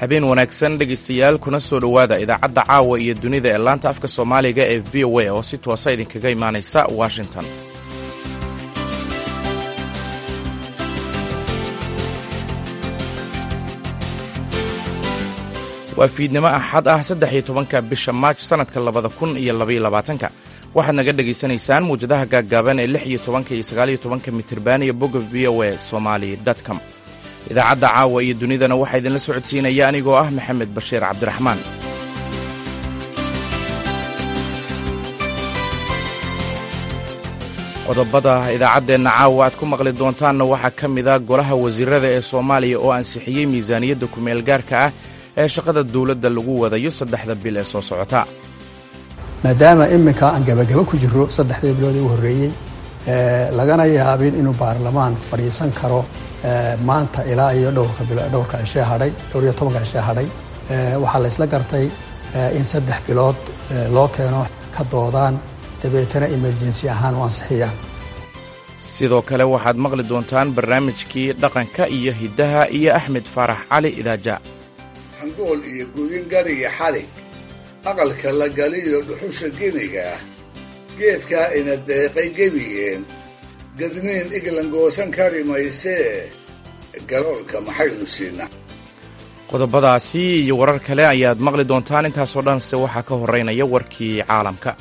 habeen wanaagsan dhegaystayaal kuna soo dhowaada idaacadda caawa iyo dunida ee laanta afka soomaaliga ee v o a oo si toosa idinkaga imaanaysa washington. waa fiidnimo axad ah 13 bisha maaj sannadka 2022 waxaad naga dhegaysanaysaan muwjadaha gaaggaaban ee 16 iyo 19 mitirban iyo bogga v o a somali.com. idaacadda caawa iyo dunidana waxaa idinla socodsiinaya anigoo ah maxamed bashiir cabdiraxmaan. qodobada idaacaddeenna caawa aad ku maqli doontaanna waxaa ka mid a golaha wasiirada ee soomaaliya oo ansixiyey miisaaniyadda kumeel gaarka ah ee shaqada dawladda lagu wadayo 3 bil ee soo socota. maadaama iminka aan gabagaba ku jiro 3 bilood ee u horreeyey lagana yaabin inuu baarlamaan fadhiisan karo maanta ilaa iyo dhowrka cishe hadhay 12 cishe hadhay waxaa la isla gartay in 3 bilood loo keeno ka doodaan dabeetana emergency ahaan u ansixiyaan. sidoo kale waxaad maqli doontaan barnaamijkii dhaqanka iyo hiddaha iyo axmed faarax cali idaaja. hangool iyo gudin gariga xalig aqalka la galiyo dhuxusha geniga ah geedkaa ina deeqay gebiyeen gadmiin iglan goosan kari maysee galoolka maxaynu siinaa. qodobadaasi iyo warar kale ayaad maqli doontaan. intaasoo dhanse waxaa ka horraynaya warkii caalamka.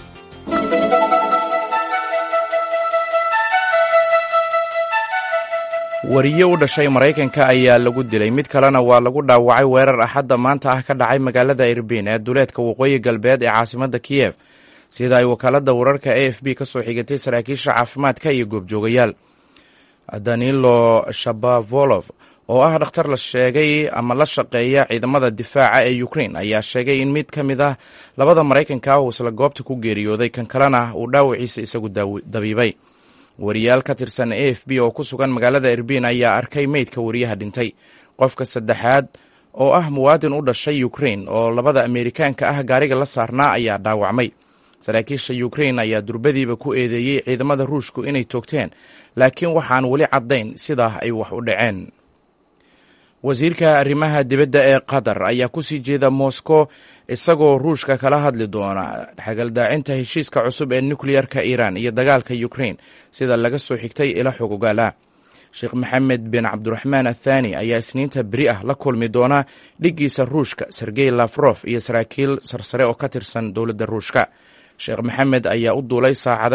wariye u dhashay maraykanka ayaa lagu dilay, mid kalena waa lagu dhaawacay weerar axadda maanta ah ka dhacay magaalada Irbiin ee duleedka waqooyi galbeed ee caasimadda Kiev, sida ay wakaaladda wararka AFP ka soo xigatay saraakiisha caafimaadka iyo goobjoogayaal. Danilo Shapovalov oo ah dhakhtar la sheegay ama la shaqeeya ciidamada difaaca ee Ukraine ayaa sheegay in mid ka mid ah labada Maraykanka ah uu isla goobta ku geeriyooday, kan kalena uu dhaawaciisa isagu dabiibay. wariyaal ka tirsan AFP oo ku sugan magaalada Irbiin ayaa arkay meydka wariyaha dhintay. qofka saddexaad oo ah muwaadin u dhashay Ukraine oo labada Ameerikaanka ah gaariga la saarnaa ayaa dhaawacmay. saraakiisha Ukraine ayaa durbadiiba ku eedeeyey ciidamada Ruushku inay toogteen, laakiin waxaan weli caddayn sida ay wax u dhaceen. wasiirka arrimaha dibadda ee Qatar ayaa ku sii jeeda Moscow isagoo Ruushka kala hadli doona xagaldaacinta heshiiska cusub ee nukliyarka Iran iyo dagaalka Ukraine, sida laga soo xigtay ila xog ogaala. Sheekh Maxamed bin Cabdiraxmaan Athani ayaa isniinta beri ah la kulmi doona dhiggiisa Ruushka Sergey Lavrov iyo saraakiil sarsare oo ka tirsan dowladda Ruushka. Sheekh Maxamed ayaa u duulay saacado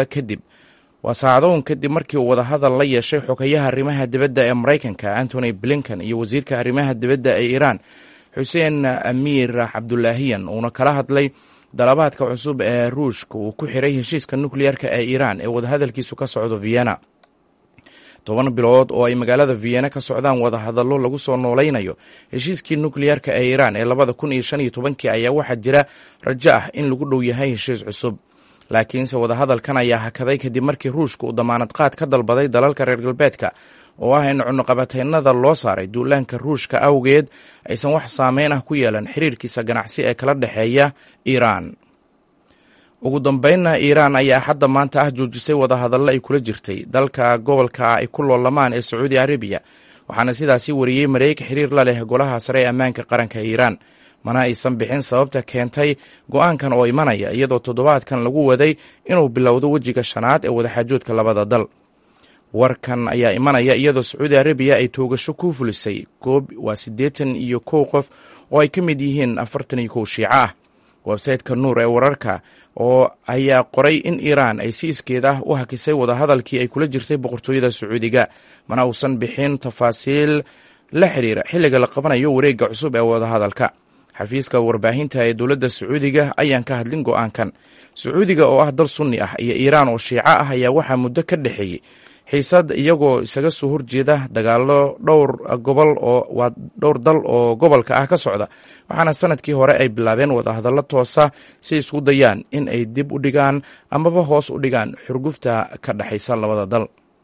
kadib markii uu wadahadal la yeeshay xogayaha arrimaha dibadda ee Maraykanka Antony Blinken iyo wasiirka arrimaha dibadda ee Iran Xuseen Amiir Cabdulaahiyan, uuna kala hadlay dalabaadka cusub ee Ruushka uu ku xiray heshiiska nukliyarka ee Iran ee wadahadalkiisu ka socdo Vienna. 10 bilood oo ay magaalada Vienna ka socdaan wadahadallo lagu soo noolaynayo heshiiskii nukliyarka ee Iran ee 2015 ayaa waxaa jira rajo ah in lagu dhow yahay heshiis cusub. laakiinse wadahadalkan ayaa hakaday kadib markii Ruushka uu damaanad qaad ka dalbaday dalalka reer galbeedka oo ah in cunuqabateennada loo saaray duulaanka Ruushka awgeed aysan wax saameyn ah ku yeelan xiriirkiisa ganacsi ee kala dhexeeya Iran. ugu dambeynna Iran ayaa hadda maanta ah joojisay wadahadallo ay kula jirtay dalka gobolka ay ku loolamaan ee Sacuudi Arabiya, waxaana sidaasi wariyey mareeg xiriir la leh golaha sare ee ammaanka qaranka Iran. mana aysan bixin sababta keentay go'aankan oo imanaya iyadoo toddobaadkan lagu waday inuu bilowdo wejiga shanaad ee wadaxaajoodka labada dal. warkan ayaa imanaya iyadoo Sacuudi Arabiya ay toogasho ku fulisay 81 qof oo ay ka mid yihiin 41 shiico ah. websayte-ka Nuur ee wararka oo ayaa qoray in Iran ay si iskeed ah u hakisay wadahadalkii ay kula jirtay boqortooyada Sacuudiga, mana uusan bixin tafaasiil la xiriira xilliga la qabanayo wareegga cusub ee wadahadalka. xafiiska warbaahinta ee dowladda Sacuudiga ayaan ka hadlin go'aankan. Sacuudiga oo ah dal sunni ah iyo Iran oo shiico ah ayaa waxaa muddo ka dhexeeyey xiisad iyagoo isaga soo horjeeda dagaallo dhowr dal oo gobolka ah ka socda, waxaana sanadkii hore ay bilaabeen wadahadallo toosa si isku dayaan in ay dib u dhigaan amaba hoos u dhigaan xurgufta ka dhexaysa labada dal.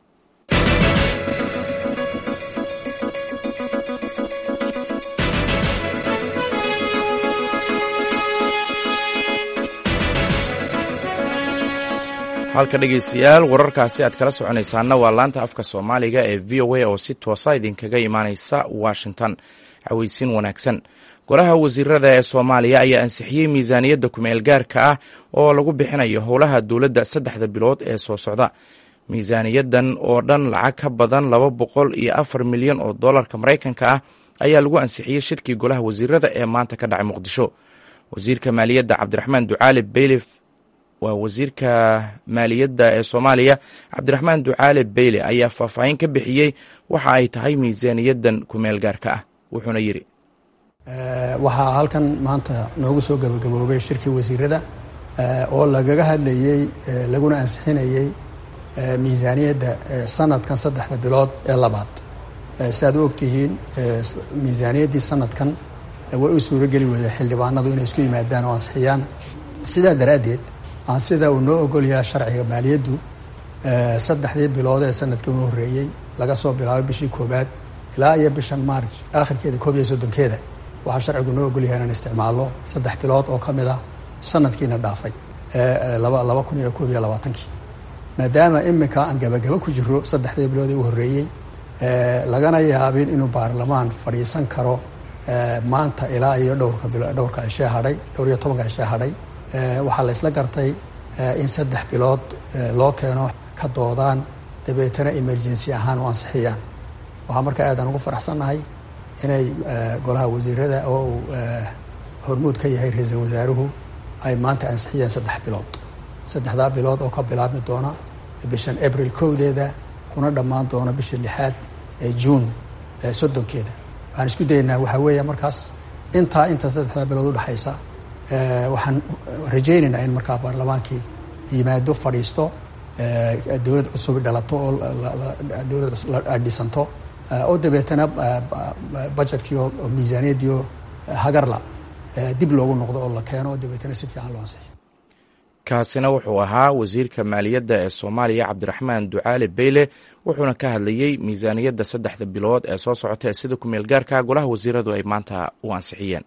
halka dhegaystayaal wararkaasi aad kala soconaysaana waa laanta afka Soomaaliga ee VOA oo si toosa idinkaga imaanaysa Washington. xawaysiin wanaagsan. golaha wasiirada ee soomaaliya ayaa ansixiyey miisaaniyadda kumeel gaarka ah oo lagu bixinayo howlaha dowladda 3 bilood ee soo socda. miisaaniyadan oo dhan lacag ka badan 204 milyan oo doolarka maraykanka ah ayaa lagu ansixiyey shirkii golaha wasiirada ee maanta ka dhacay muqdisho. wasiirka maaliyadda cabdiraxmaan ducaale beyle waa wasiirka maaliyadda ee soomaaliya cabdiraxmaan ducaale beyle ayaa faahfaahin ka bixiyey waxa ay tahay miisaaniyadan kumeel gaarka ah. wuxuuna yidhi waxaa halkan maanta noogu soo gabagaboobay shirkii wasiirada oo lagaga hadlayey laguna ansixinayey miisaaniyadda sanadkan 3 bilood ee labaad. siaad u ogtihiin miisaaniyaddii sanadkan way u suurogeli weyday xildhibaanadu inay isku yimaadaan oo ansixiyaan. sidaa daraaddeed aan sida uu noo ogolyaha sharciga maaliyaddu 3 bilood ee sanadkii u horreeyey laga soo bilaabo bishii 1aad ilaa iyo bishan maarj aakhirkeeda 31 waxaa sharcigu noo ogolyahay inaan isticmaalno 3 bilood oo ka mid ah sanadkiina dhaafay 2021 maadaama iminka aan gabagaba ku jiro 3 bilood ee u horreeyey lagana yaabin inuu baarlamaan fadhiisan karo maanta ilaa iyo dhowrka cishe hadhay 12 cishe hadhay. waxaa la isla gartay in 3 bilood loo keeno ka doodaan dabeetana emergency ahaan u ansixiyaan. waxaa markaa aadaan ugu faraxsannahay inay golaha wasiirada oo uu hormuud ka yahay ra-iisul wasaaruhu ay maanta ansixiyeen 3 bilood. 3 bilood oo ka bilaabmi doona bishan abril 1 kuna dhammaan doona bisha 6 ee juun 30. waxaan isku daynaa waxaa weeya markaas inta 3 bilood u dhaxaysa waxaan rajaynaynaa in markaa baarlamaankii yimaado fadhiisto dowlad cusub dhalato oo dowlad dhisanto oo dabeetana budgetkii oo miisaaniyaddii oo hagarla dib loogu noqdo oo la keeno oo dabeetana si fiican loo ansixiyo. kaasina wuxuu ahaa wasiirka maaliyadda ee soomaaliya cabdiraxmaan ducaale beyle wuxuuna ka hadlayey miisaaniyadda 3 bilood ee soo socota ee sida kumeel gaarka golaha wasiiradu ay maanta u ansixiyeen.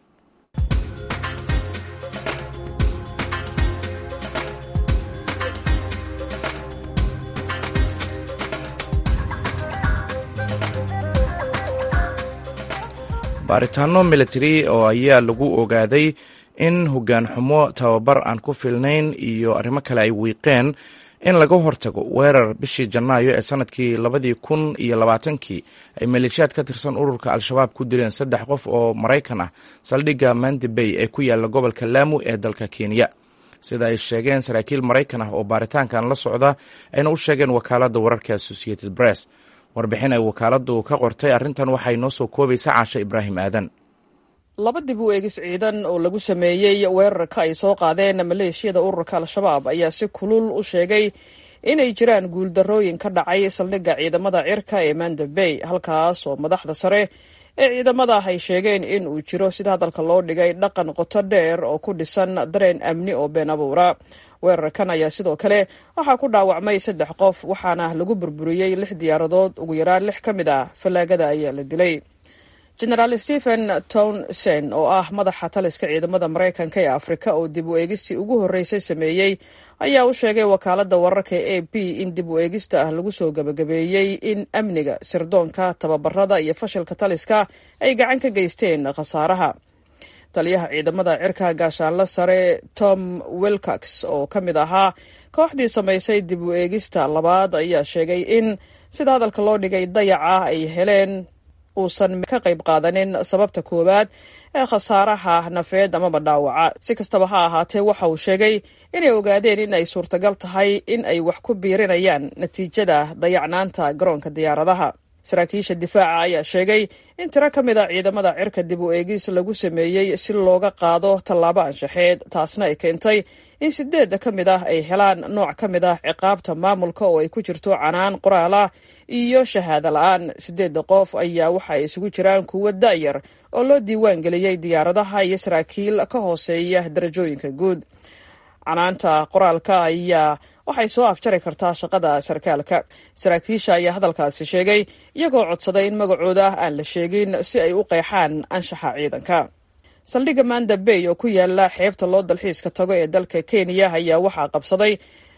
baaritaano military oo ayaa lagu ogaaday in hoggaan xumo tababar aan ku filnayn iyo arrimo kale ay wiiqeen in laga hortago weerar bishii janaayo ee sanadkii 2020 ay maleeshiyaad ka tirsan ururka al-shabaab ku dileen 3 qof oo maraykan ah saldhigga Mandi Bay ee ku yaala gobolka Lamu ee dalka Kenya. sida ay sheegeen saraakiil maraykan ah oo baaritaankan la socda ayna u sheegeen wakaaladda wararka Associated Press. warbixin ay wakaaladdu ka qortay arrintan waxay noo soo koobaysaa Caasha Ibraahim Aadan. 2 dib u eegis ciidan oo lagu sameeyey weerarka ay soo qaadeen maleeshiyada ururka al-shabaab ayaa si kulul u sheegay inay jiraan guuldarrooyin ka dhacay saldhigga ciidamada cirka ee Mandi Bay, halkaas oo madaxda sare ee ciidamada ay sheegeen in uu jiro sida hadalka loo dhigay dhaqan qoto dheer oo ku dhisan dareen amni oo been abuura. weerarkan ayaa sidoo kale waxaa ku dhaawacmay 3 qof waxaana lagu burburiyey 6 diyaaradood, ugu yaraan 6 ka mid ah fallaagada ayaa la dilay. genaraal Stephen Townsend oo ah madaxa taliska ciidamada Maraykanka ee Afrika oo dib u eegistii ugu horreysay sameeyey ayaa u sheegay wakaaladda wararka ee AP in dib u eegista lagu soo gabagabeeyey in amniga, sirdoonka, tababarada iyo fashilka taliska ay gacan ka geysteen khasaaraha. taliyaha ciidamada cirka gaashaanle sare Tom Wilcox oo ka mid ahaa kooxdii samaysay dib u eegista labaad ayaa sheegay in sida hadalka loo dhigay dayaca ay heleen uusan ka qayb qaadanin sababta koowaad ee khasaaraha nafeed amaba dhaawaca. si kastaba ha ahaatee waxa uu sheegay inay ogaadeen in ay suurtagal tahay in ay wax ku biirinayaan natiijada dayacnaanta garoonka diyaaradaha. saraakiisha difaaca ayaa sheegay in tiro ka mid a ciidamada cirka dib u eegis lagu sameeyey si looga qaado tallaabo anshaxeed, taasna ay keentay in 8 ka mid ah ay helaan nooc ka mid ah ciqaabta maamulka oo ay ku jirto canaan qoraal ah iyo shahaado la-aan. 8 qof ayaa waxa ay isugu jiraan kuwo da'yar oo loo diiwaan geliyey diyaaradaha iyo saraakiil ka hooseeya darajooyinka guud. canaanta qoraalka ayaa waxay soo afjari kartaa shaqada sarkaalka. saraakiisha ayaa hadalkaasi sheegay iyagoo codsaday in magacooda aan la sheegin si ay u qeexaan anshaxa ciidanka. saldhigga Mandi Bay oo ku yaala xeebta loo dalxiiska tago ee dalka Kenya ayaa waxaa qabsaday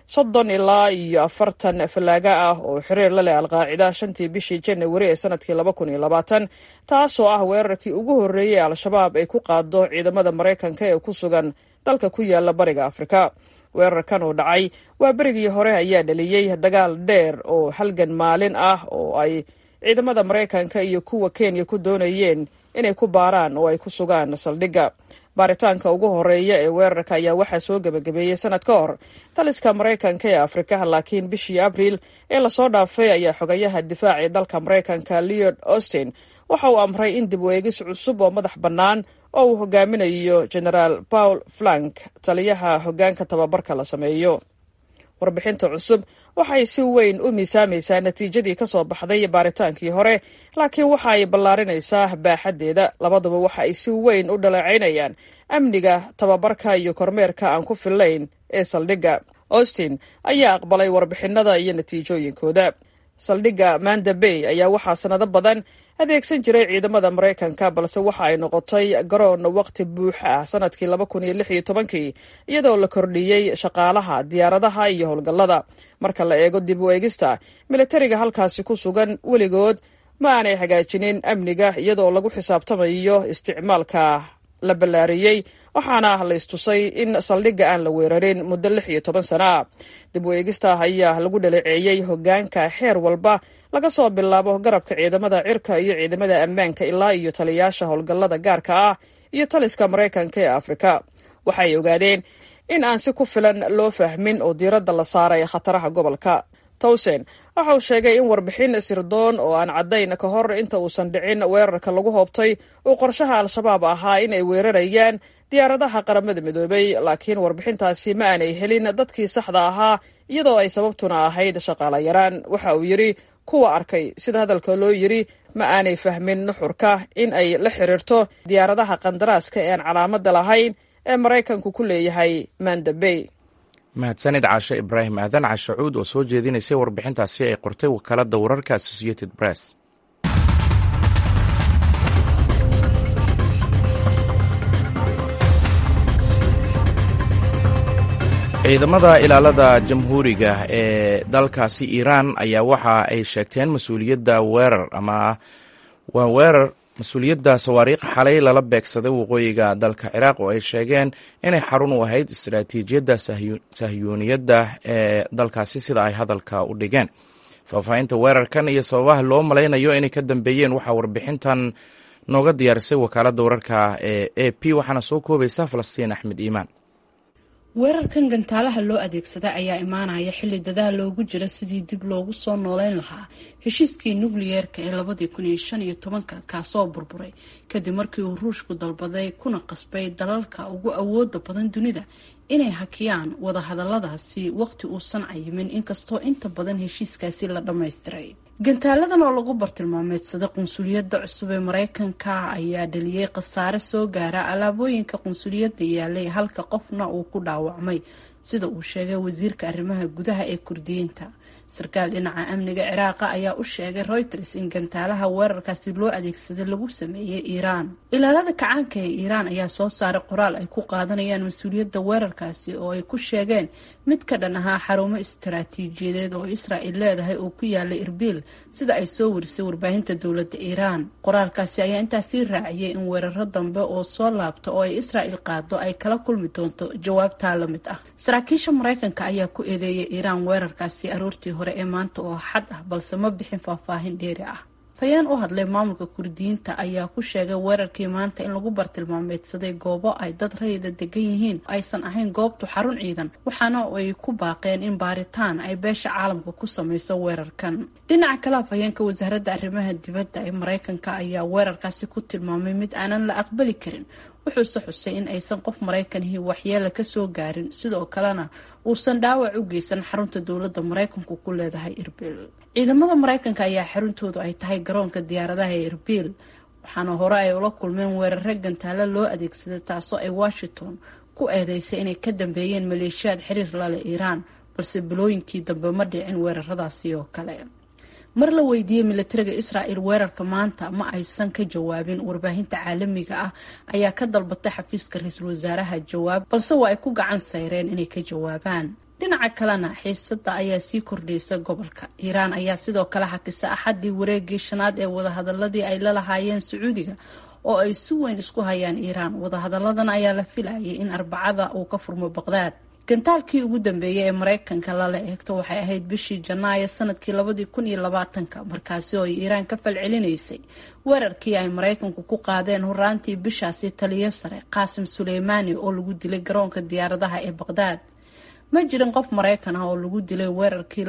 30 ilaa iyo 40 fallaaga ah oo xiriir la leh alqaacida 5 bishii January ee sanadkii 2020 taasoo ah weerarkii ugu horreeyay al-shabaab ay ku qaado ciidamada Mareykanka ee ku sugan dalka ku yaala bariga Afrika. weerarkan oo dhacay waa berigii hore ayaa dhaliyay dagaal dheer oo halgan maalin ah oo ay ciidamada Mareykanka iyo kuwa Kenya ku doonayeen inay ku baaraan oo ay ku sugaan saldhigga. baaritaanka ugu horeeya ee weerarka ayaa waxaa soo gabagabeeyey sanad ka hor taliska Mareykanka ee Afrika, laakiin bishii Abriil ee lasoo dhaafay ayaa xogayaha difaaca ee dalka Mareykanka Lloyd Austin waxa uu amray in dib u eegis cusub oo madax bannaan oo uu hogaaminayo General Paul Frank, taliyaha hoggaanka tababarka la sameeyo. warbixinta cusub waxay si weyn u miisaamaysaa natiijadii ka soo baxday baaritaankii hore, laakiin waxa ay ballaarinaysaa baaxaddeeda. labaduba waxa ay si weyn u dhaleecaynayaan amniga, tababarka iyo kormeerka aan ku fillayn ee saldhigga. Austin ayaa aqbalay warbixinada iyo natiijooyinkooda. saldhigga Manda Bay ayaa waxaa sanado badan adeegsan jiray ciidamada Mareykanka, balse waxa ay noqotay garoon waqti buux ah sanadkii 2016 iyadoo la kordhiyey shaqaalaha, diyaaradaha iyo howlgallada. marka la eego dib u eegista, militariga halkaasi ku sugan weligood ma aanay hagaajinin amniga iyadoo lagu xisaabtamayo isticmaalka la ballaariyey, waxaana la istusay in saldhigga aan la weerarin muddo 16 sano ah. dib u eegista ayaa lagu dhaleeceeyey hoggaanka xeer walba laga soo bilaabo garabka ciidamada cirka iyo ciidamada ammaanka ilaa iyo taliyayaasha howlgallada gaarka ah iyo taliska Mareykanka ee Afrika. waxay ogaadeen in aan si ku filan loo fahmin oo diiradda la saaray khataraha gobolka. Townsend waxa uu sheegay in warbixin sirdoon oo aan caddayn ka hor inta uusan dhicin weerarka lagu hoobtay uu qorshaha al-shabaab ahaa in ay weerarayaan diyaaradaha qaramada midoobay, laakiin warbixintaasi ma aanay helin dadkii saxda ahaa iyadoo ay sababtuna ahayd shaqaale yaraan. waxa uu yidhi kuwa arkay, sida hadalka loo yidhi, ma aanay fahmin nuxurka in ay la xiriirto diyaaradaha qandaraaska ee aan calaamadda lahayn ee Mareykanku ku leeyahay Manda Bay. mahadsanid caashe Ibraahim aadan cashacuud oo soo jeedinaysay warbixintaasi ay qortay wakaaladda wararka Associated Press. ciidamada ilaalada jamhuuriga ee dalkaasi Iiraan ayaa waxa ay sheegteen mas-uuliyadda sawaariikh xalay lala beegsaday waqooyiga dalka Ciraaq oo ay sheegeen inay xarun u ahayd istaraatiijiyadda sahyuuniyadda ee dalkaasi, sida ay hadalka u dhigeen. faahfaahinta weerarkan iyo sababaha loo malaynayo inay ka dambeeyeen waxaa warbixintan nooga diyaarisay wakaaladda wararka ee AP, waxaana soo koobaysa Falastiin Axmed Iimaan. weerarkan gantaalaha loo adeegsada ayaa imaanaya xilli dadaal loogu jira sidii dib loogu soo nooleyn lahaa heshiiskii nukliyeerka ee 2015 kaasoo burburay kadib markii uu Ruushku dalbaday kuna qasbay dalalka ugu awooda badan dunida inay hakiyaan wadahadaladaasi waqti uusan cayimin, inkastoo inta badan heshiiskaasi la dhammaystiray. gantaaladan oo lagu bartilmaameedsaday qunsuliyadda cusub ee Mareykanka ayaa dhaliyay khasaare soo gaara alaabooyinka qunsuliyadda yaalay, halka qofna uu ku dhaawacmay, sida uu sheegay wasiirka arrimaha gudaha ee Kurdiyiinta. sarkaal dhinaca amniga Ciraaq ayaa u sheegay Reuters in gantaalaha weerarkaasi loo adeegsaday lagu sameeyay Iiraan. ilaalada kacaanka ee Iiraan ayaa soo saaray qoraal ay ku qaadanayaan mas'uuliyadda weerarkaasi oo ay ku sheegeen mid ka dhan ahaa xarumo istaraatiijiyadeed oo Israa'iil leedahay oo ku yaala Irbil, sida ay soo warisay warbaahinta dowladda Iiraan. qoraalkaasi ayaa intaasi raaciyay in weeraro dambe oo soo laabta oo ay Israa'iil qaado ay kala kulmi doonto jawaabta la mid ah. saraakiisha Mareykanka ayaa ku eedeeyay Iiraan weerarkaasi aroortii hore ee maanta oo xad ah, balse ma bixin faahfaahin dheeri ah. fayaan u hadlay maamulka Kurdiyiinta ayaa ku sheegay weerarkii maanta in lagu bartilmaameedsaday goobo ay dad rayida degan yihiin, aysan ahayn goobtu xarun ciidan, waxaana ay ku baaqeen in baaritaan ay beesha caalamka ku sameyso weerarkan. dhinaca kale, fayeenka wasaaradda arrimaha dibadda ee Mareykanka ayaa weerarkaasi ku tilmaamay mid aanan la aqbali karin, wuxuuse xusay in aysan qof Mareykanihii waxyeelo ka soo gaarin, sidoo kalena uusan dhaawac u geysan xarunta dowladda Mareykanku ku leedahay Irbil. ciidamada Mareykanka ayaa xaruntoodu ay tahay garoonka diyaaradaha ee Irbil, waxaana hore ay ula kulmeen weeraro gantaalo loo adeegsaday, taasoo ay Washington ku eedeysay inay ka dambeeyeen maleeshiyaad xiriir la leh Iiraan, balse bilooyinkii dambe ma dhicin weeraradaasi oo kale. mar la weydiiyey militariga Israa'iil weerarka maanta ma aysan ka jawaabin. warbaahinta caalamiga ah ayaa ka dalbatay xafiiska ra'iisul wasaaraha jawaab, balse waa ay ku gacan sayreen inay ka jawaabaan. dhinaca kalena xiisada ayaa sii kordhaysa gobolka. Iiraan ayaa sidoo kale hakisa axadii wareegii shanaad ee wadahadaladii ay la lahaayeen Sacuudiga oo ay si weyn isku hayaan Iiraan. Wadahadaladan ayaa la filayay in Arbacada uu ka furmo Baqdaad. gantaalkii ugu dambeeyay ee Mareykanka lala eegto waxay ahayd bishii Janaayo sanadkii 2020 markaasi oo Iiraan ka falcelinaysay weerarkii ay Mareykanku ku qaadeen horaantii bishaasi taliye sare Qaasim Suleymaani oo lagu dilay garoonka diyaaradaha ee Baqdaad. ma jirin qof Mareykan ah oo lagu dilay weerarkii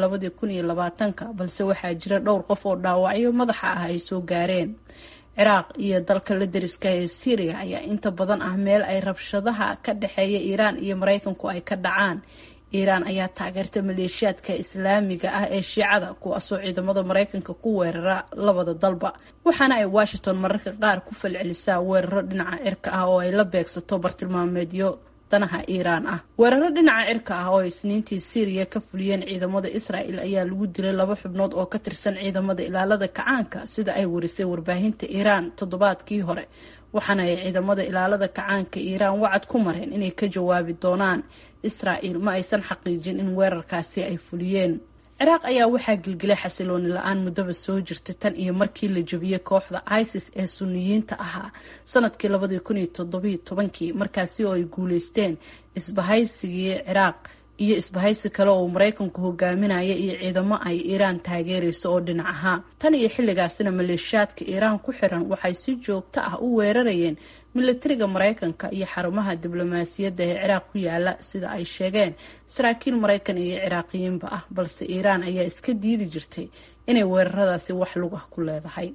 2020 balse waxaa jira dhowr qof oo dhaawacyo madaxa ah ay soo gaareen. Ciraaq iyo dalka la deriska ee Syria ayaa inta badan ah meel ay rabshadaha ka dhaxeeya Iiraan iyo Mareykanku ay ka dhacaan. Iiraan ayaa taageerta maleeshiyaadka Islaamiga ah ee Shiicada kuwaasoo ciidamada Mareykanka ku weerara labada dalba. waxaana ay Washington mararka qaar ku falcelisaa weeraro dhinaca cirka ah oo ay la beegsato bartilmaameedyo danaha Iiraan ah. weeraro dhinaca cirka ah oo Isniintii Syria ka fuliyeen ciidamada Israa'iil ayaa lagu dilay 2 xubnood oo ka tirsan ciidamada ilaalada kacaanka sida ay warisay warbaahinta Iiraan toddobaadkii hore. waxaana ay ciidamada ilaalada kacaanka Iiraan wacad ku mareen inay ka jawaabi doonaan. Israa'iil ma aysan xaqiijin in weerarkaasi ay fuliyeen. Ciraaq ayaa waxaa gilgilay xasilooni la'aan muddaba soo jirtay tan iyo markii la jabiyay kooxda ISIS ee Sunniyiinta ahaa sanadkii 2017 markaasi oo ay guuleysteen isbahaysigii Ciraaq iyo isbahaysi kale oo Mareykanku hogaaminaya iyo ciidamo ay Iiraan taageerayso oo dhinac ahaa. tan iyo xilligaasina maleeshiyaadka Iiraan ku xiran waxay si joogto ah u weerarayeen militariga Mareykanka iyo xarumaha diblomaasiyadda ee Ciraaq ku yaala sida ay sheegeen saraakiil Mareykan iyo Ciraaqiyiinba ah, balse Iiraan ayaa iska diidi jirtay inay weeraradaasi wax lug ah ku leedahay.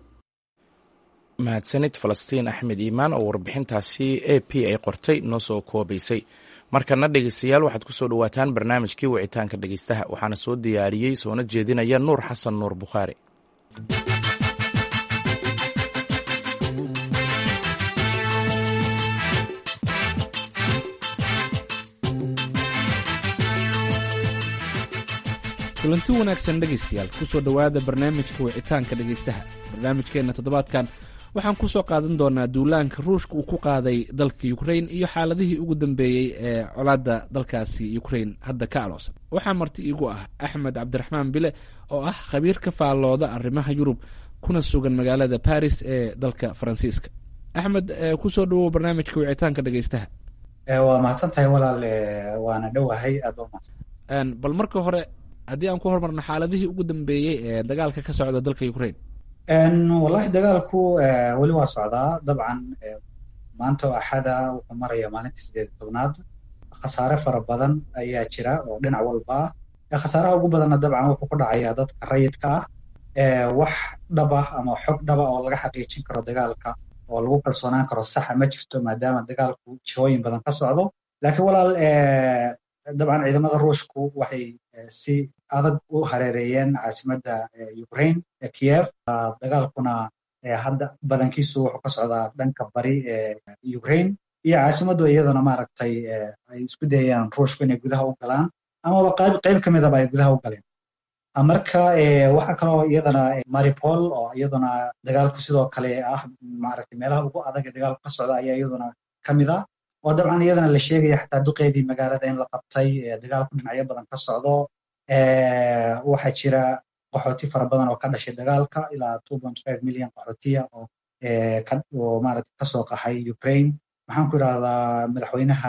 mahadsanid Falastiin Axmed Iimaan oo warbixintaasi AP ay qortay noo soo koobaysay. markana dhegeystayaal waxaad kusoo dhawaataan barnaamijkii wicitaanka dhegeystaha waxaana soo diyaariyey soona jeedinaya Nuur Xasan Nuur Bukhaari. kulanti wanaagsan dhegeystayaal kusoo dhowaada barnaamijka wicitaanka dhegeystaha. barnaamijkeena toddobaadkan waxaan ku soo qaadan doonaa duulaanka Ruushka uu ku qaaday dalka Ukraine iyo xaaladihii ugu dambeeyay ee colaadda dalkaasi Ukraine hadda ka aloosan. waxaa marti iigu ah Axmed Cabdiraxmaan Bile oo ah khabiir ka faallooda arrimaha Yurub kuna sugan magaalada Paris ee dalka Faransiiska. Axmed, kusoo dhawow barnaamijka wicitaanka dhegeystaha. waa mahadsantahay walaal, waana dhowahay aad u mahadsan. bal marka hore haddii aan ku hormarno xaaladihii ugu dambeeyey ee dagaalka ka socda dalka Ukraine. wallahi dagaalku weli waa socdaa dabcan. maanta oo axada wuxuu maraya maalintii 18aad. khasaare fara badan ayaa jira oo dhinac walba ah. khasaaraha ugu badanna dabcan wuxuu ku dhacayaa dadka rayidka ah. wax dhaba ama xog dhaba oo laga xaqiijin karo dagaalka oo lagu kalsoonaan karo saxa ma jirto maadaama dagaalku jihooyin badan ka socdo. laakiin walaal, dabcan ciidamada Ruushku waxay si adag u hareereeyeen caasimadda Ukraine ee Kiev. dagaalkuna hadda badankiisu wuxuu ka socdaa dhanka bari ee Ukraine iyo caasimaddu iyadana maaragtay ay isku dayayaan Ruushku inay gudaha u galaan amaba qayb ka midaba ay gudaha u galeen. marka waxaa kaloo iyadana Mariupol oo iyaduna dagaalku sidoo kale ah maaragtay meelaha ugu adag ee dagaalku ka socda ayaa iyaduna ka mid ah. oo dabcan iyadana la sheegaya xataa duqeedii magaalada in la qabtay. dagaalku dhinacyo badan ka socdo. waxaa jira qaxooti fara badan oo ka dhashay dagaalka ilaa 2.5 milyan qaxootiya oo maaragtay kasoo qaxay Ukraine. maxaan ku idhahdaa madaxweynaha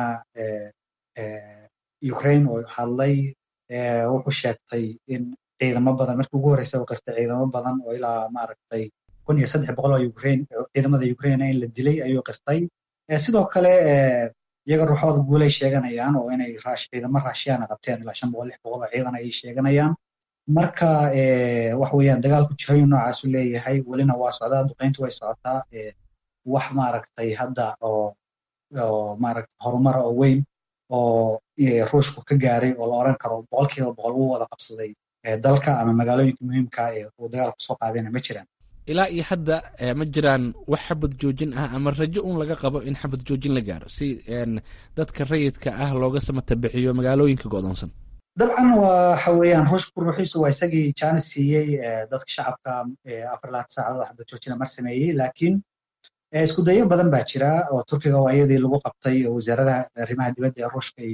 Ukraine oo hadlay wuxuu sheegtay in ciidamo badan markii ugu horreysay uu qirtay ciidamo badan oo ilaa maaragtay 1300 oo Ukraine ciidamada Ukraine in la dilay ayuu qirtay. sidoo kale iyaga ruuxooda guulay sheeganayaan oo inay ciidamo Raashiyaan qabteen ilaa 500-600 oo ciidan ay sheeganayaan. marka wax weeyaan dagaalku jihooyin noocaas u leeyahay, welina waa socdaa, duqeyntu way socotaa. wax maaragtay hadda oo maaragtay horumar oo weyn oo Ruushku ka gaaray oo la oran karo 100% uu wada qabsaday dalka ama magaalooyinka muhiimka ah ee uu dagaalku soo qaadayna ma jiraan. ilaa iyo hadda ma jiraan wax xabad joojin ah ama rajo un laga qabo in xabad joojin la gaaro si dadka rayidka ah looga samata bixiyo magaalooyinka go'doonsan. dabcan waxa weeyaan Ruushku ruuxiisu waa isagii jaanis siiyey dadka shacabka 24 saacadood xabad joojina mar sameeyey. laakiin isku dayo badan baa jira oo Turkiga waa iyadii lagu qabtay wasaaradaha arrimaha dibadda ee Ruushka iyo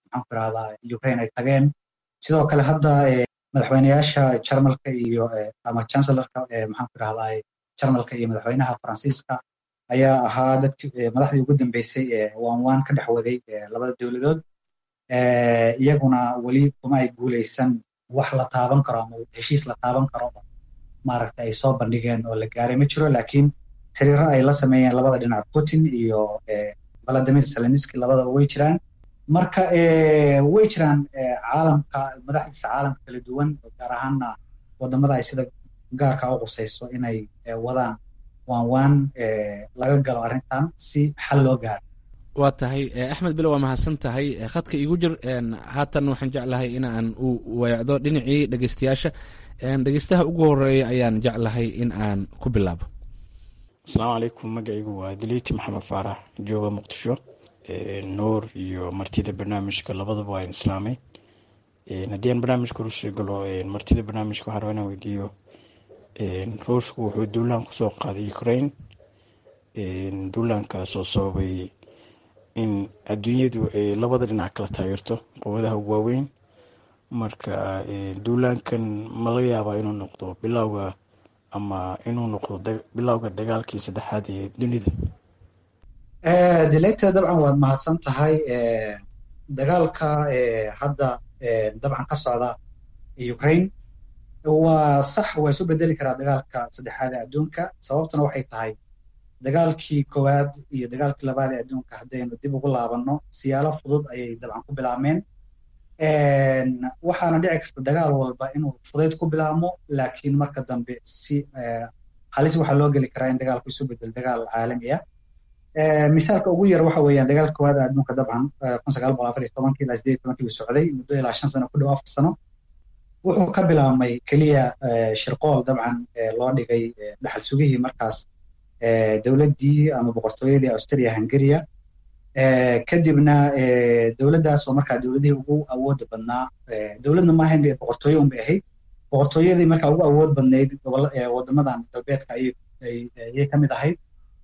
maxaan ku irahdaa Ukraine ay tageen. Sidoo kale hadda madaxweynayaasha Jarmalka iyo ama Chancellorka maxaan ku irahdaa Jarmalka iyo madaxweynaha Faransiiska ayaa ahaa dadkii madaxdii ugu dambeysay waan ka dhex waday labada dowladood. Iyaguna weli kuma ay guuleysan wax la taaban karo ama heshiis la taaban karo maaragtay ay soo bandhigeen oo la gaaray ma jiro, laakiin xiriiro ay la sameeyeen labada dhinac Putin iyo Volodymyr Zelensky labadaba way jiraan. Marka way jiraan caalamka madaxdiisa caalamka kala duwan gaar ahaana wadamada ay sida gaarka u qusayso inay wadaan waan laga galo arrintan si xal loo gaaro. waa tahay Axmed Bilo, waa mahadsan tahay. khadka igu jir haatan waxaan jeclahay in aan u weecdo dhinacii dhegeystayaasha. dhegeystaha ugu horeeya ayaan jeclahay in aan ku bilaabo. asalaamu calaykum, magacaygu waa Diliiti Maxamed Faarax, jooga Muqdisho. Nuur iyo martida barnaamijka labadaba waa islaamay. haddii aan barnaamijka rusii galo, martida barnaamijka waxaan rabaa inaan weydiiyo, ruushku wuxuu duulaan kusoo qaaday Ukraine. duulaankaasoo sababay in adduunyadu ay labada dhinac kala taageerto quwadaha ugu waaweyn. marka duulaankan ma laga yaabaa inuu noqdo bilowga ama inuu noqdo bilowga dagaalkii saddexaad ee dunida? Dileeta, dabcan waad mahadsan tahay. dagaalka hadda dabcan ka socda Ukraine waa sax, waa isu bedeli karaa dagaalka saddexaad ee adduunka. sababtuna waxay tahay dagaalkii koowaad iyo dagaalkii labaad ee adduunka haddaynu dib ugu laabanno siyaalo fudud ayay dabcan ku bilaabmeen. waxaana dhici karta dagaal walba inuu fudayd ku bilaabmo, laakiin marka dambe si halis waxaa loo geli karaa in dagaalku isu bedel dagaal caalami ah. misaalka ugu yar waxa weeyaan dagaalka koowaad ee adduunka dabcan 1914 ilaa 18 uu socday muddo ilaa 5 sano ku dhow 4 sano. wuxuu ka bilaabmay keliya shirqool dabcan loo dhigay dhaxal sugihii markaas dowladdii ama boqortooyadii Austria-Hungary. kadibna dowladdaas oo markaa dowladihii ugu awooda badnaa, dowladna ma ahayn boqortooyo un bay ahayd, boqortooyadii markaa ugu awood badnayd wadamadan galbeedka ayay ka mid ahayd.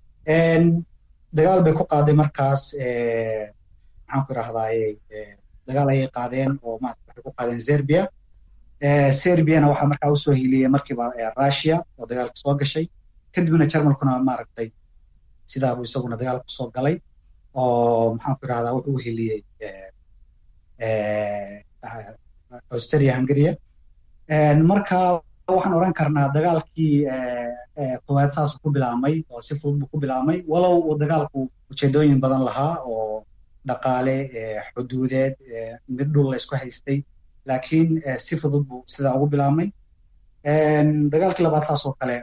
dagaal bay ku qaaday markaas, maxaan ku irahdaa dagaal ayay qaadeen oo waxay ku qaadeen Serbia. Serbiana waxaa markaa usoo hiliyey markiiba Russia oo dagaalka soo gashay. kadibna Jarmalkuna maaragtay sidaabuu isaguna dagaal kusoo galay oo maxaan ku irahdaa wuxuu u heliyey Austria-Hungary. marka waxaan oran karnaa dagaalkii koowaad saasuu ku bilaabmay oo si fudud buu ku bilaabmay, walow uu dagaalku ujeedooyin badan lahaa oo dhaqaale, xuduudeed, mid dhul la isku haystay, laakiin si fudud buu sidaa ugu bilaabmay. dagaalkii labaad saasoo kale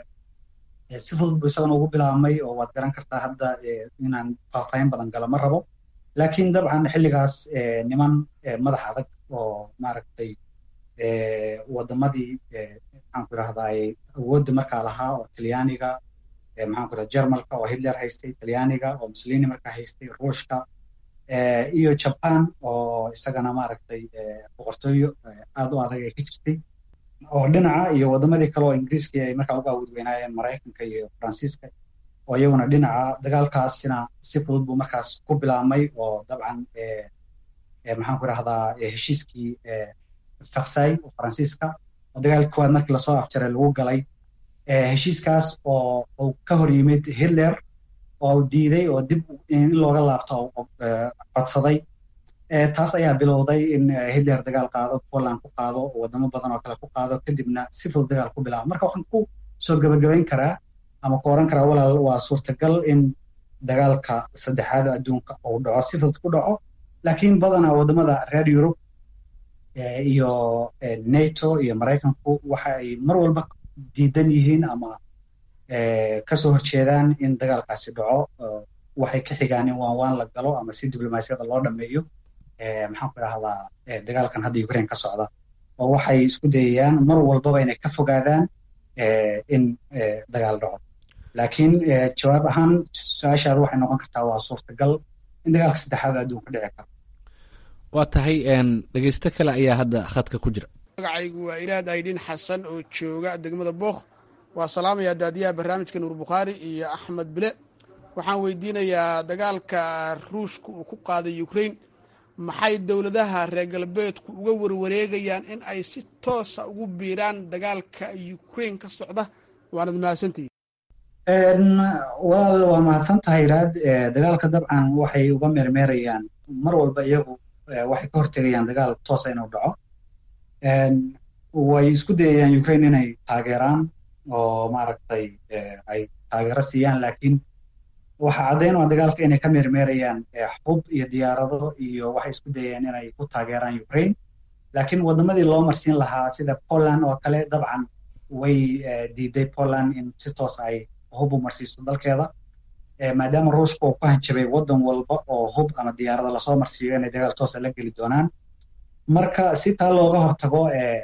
si fudud buu isagana ugu bilaabmay oo waad garan kartaa hadda inaan faahfaahin badan galo ma rabo. laakiin dabcan xilligaas niman madax adag oo maaragtay wadamadii maxaan ku irahdaa awoodda markaa lahaa oo Talyaaniga, maxaan ku irahdaa Jarmalka oo Hitler haystay, Talyaaniga oo Mussolini markaa haystay, Ruushka iyo Japan oo isagana maaragtay boqortooyo aad u adag ay ka jirtay oo dhinaca, iyo wadamadii kale oo Ingiriiska ay markaa uga awood weynaayeen Maraykanka iyo Faransiiska oo iyaguna dhinaca. dagaalkaasina si fudud buu markaas ku bilaabmay oo dabcan maxaan ku irahdaa heshiiskii Versailles oo Faransiiska oo dagaalkii koowaad markii lasoo afjaray lagu galay. heshiiskaas oo ka hor yimid Hitler oo diiday oo dib in looga laabto oo codsaday. taas ayaa bilowday in Hitler dagaal qaado, Poland ku qaado, wadamo badan oo kale ku qaado, kadibna si fudud dagaal ku bilaabo. marka waxaan ku soo gabagabayn karaa ama ku oran karaa walaal, waa suurtagal in dagaalka saddexaad adduunka uu dhaco, si fudud ku dhaco, laakiin badanaa wadamada reer Yurub iyo NATO iyo Maraykanku waxa ay mar walba diidan yihiin ama kasoo horjeedaan in dagaalkaasi dhaco. waxay ka xigaan in waan la galo ama si diblomaasiyada loo dhameeyo maxaan ku irahdaa dagaalkan hadda Ukraine ka socda, oo waxay isku dayayaan mar walbaba inay ka fogaadaan in dagaal dhaco. laakiin jawaab ahaan su-aashaada waxay noqon kartaa waa suurtagal in dagaalka saddexaad adduunka dhici karo. waa tahay dhegeysto kale ayaa hadda khadka ku jira. magacaygu waa Ilaad Aydin Xasan oo jooga degmada Booq. waa salaamaya daadiyaha barnaamijka Nuur Bukhaari iyo Axmed Bile. waxaan weydiinayaa dagaalka Ruushka uu ku qaaday Ukraine maxay dowladaha reer galbeedku uga warwareegayaan in ay si toosa ugu biiraan dagaalka Ukraine ka socda? waanad mahadsantihiin. walaal waa mahadsan tahay Raad. dagaalka dabcan waxay uga meermeerayaan mar walba iyagu waxay ka hortegayaan dagaal toosa inuu dhaco. way isku dayayaan Ukraine inay taageeraan oo maaragtay ay taageero siiyaan, laakiin waxa caddayn oo dagaalka inay ka meermeerayaan hub iyo diyaarado iyo waxay isku dayayaan inay ku taageeraan Ukraine. laakiin wadamadii loo marsiin lahaa sida Poland oo kale dabcan way diiday Poland in si toos ay hub u marsiiso dalkeeda, maadaama Ruushka uu ku hanjabay wadan walba oo hub ama diyaarado lasoo marsiiyo inay dagaal toos la geli doonaan. marka si taa looga hortago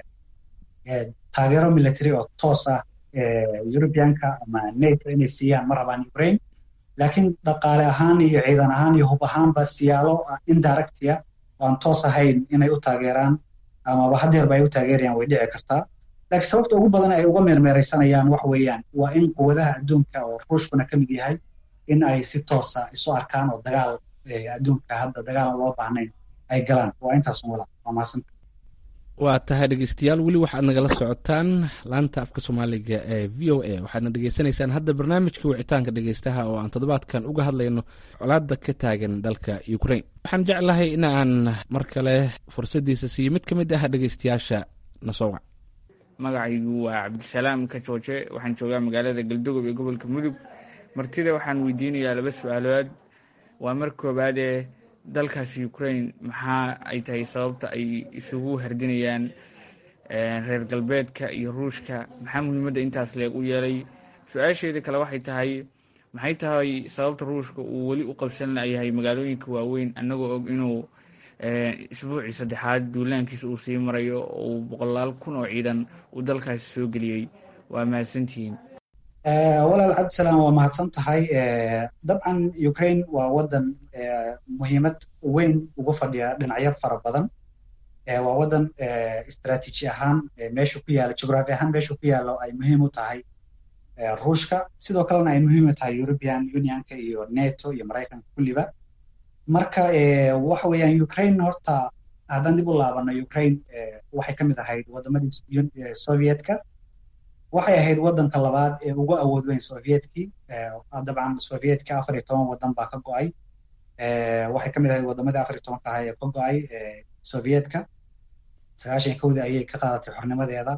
taageero military oo toos ah Europeanka ama NATO inay siiyaan ma rabaan Ukraine, laakiin dhaqaale ahaan iyo ciidan ahaan iyo hub ahaanba siyaalo indirectia aan toos ahayn inay u taageeraan ama hadeerba ay u taageerayaan way dhici kartaa. laakiin sababta ugu badan ay uga meermeeraysanayaan wax weeyaan waa in quwadaha adduunka oo Ruushkuna ka mid yahay in ay si toos ah isu arkaan oo dagaal adduunka hadda dagaal loo baahnayn ay galaan. waa intaas walaal. waa mahadsan. waa tahay dhegeystayaal, weli waxaad nagala socotaan laanta afka Soomaaliga ee VOA. waxaadna dhegeysanaysaan hadda barnaamijka wicitaanka dhegeystaha oo aan toddobaadkan uga hadlayno colaadda ka taagan dalka Ukraine. waxaan jeclahay in aan mar kale fursadiisa siiyo mid ka mid ah dhegeystayaasha nasoowac. magacaygu waa Cabdisalaam Kajooje, waxaan joogaa magaalada Galdogob ee gobolka Mudug. martida waxaan weydiinayaa 2 su'aalood. waa mar koobaad dalkaasi Ukraine maxaa ay tahay sababta ay isugu hardinayaan reer galbeedka iyo Ruushka? maxaa muhiimadda intaas leeg u yeelay? su-aasheeda kale waxay tahay maxay tahay sababta Ruushka uu weli u qabsan layahay magaalooyinka waaweyn annagoo og inuu isbuucii saddexaad duulaankiisa uu sii marayo oo 100,000 oo ciidan uu dalkaasi soo geliyey? waa mahadsantihiin. walaal Cabdisalaam waa mahadsan tahay. dabcan Ukraine waa wadan muhiimad weyn uga fadhiya dhinacyo fara badan. waa wadan istaraatiiji ahaan meesha ku yaala, jugraafi ahaan meesha ku yaalo ay muhiim u tahay Ruushka, sidoo kalena ay muhiim u tahay European Unionka iyo NATO iyo Mareykanka kulliba. marka waxa weeyaan Ukraine horta haddaan dib u laabano, Ukraine waxay ka mid ahayd wadamadii Sovietka. waxay ahayd wadanka labaad ee ugu awood weyn Sovietkii. dabcan Sovietka 14 wadan baa ka go'ay. waxay ka mid ahayd wadamadii 14 ka ahaa ee ka go'ay Sovietka. 91 ayay ka qaadatay xornimadeeda.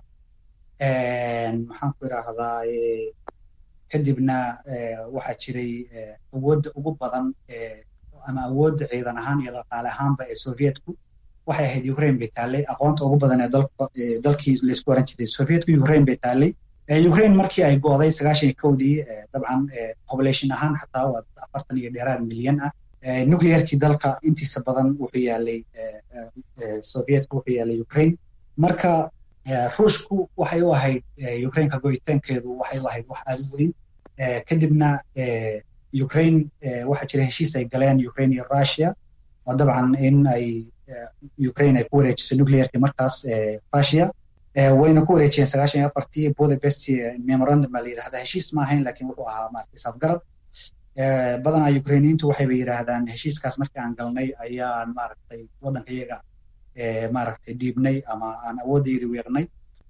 maxaan ku idhaahdaa kadibna waxaa jiray awoodda ugu badan ama awoodda ciidan ahaan iyo dhaqaale ahaanba ee Sovietku waxay ahayd Ukraine bay taallay. aqoonta ugu badan ee dalkii laysku oran jiray Sovietku Ukraine bay taallay. Ukraine markii ay go'day 91dii dabcan population ahaan xataa waa 40 iyo dheeraad milyan ah. nuclearkii dalka intiisa badan wuxuu yaalay Sovietku wuxuu yaalay Ukraine. marka Ruushku waxay u ahayd Ukraine ka go'itaankeedu waxay u ahayd wax aad u weyn. kadibna Ukraine waxa jiray heshiis ay galeen Ukraine iyo Russia oo dabcan in ay Ukraine ay ku wareejiso nuclearkii markaas Russia. wayna ku wareejiyeen 94tii Budapest memorandum la yiraahdo. heshiis ma ahayn laakiin wuxuu ahaa maartay safgarad. badanaa Ukrainiyiintu waxay yiraahdaan heshiiskaas markii aan galnay ayaan maartay wadanka iyaga maartay dhiibnay ama aan awoodeedii weernay.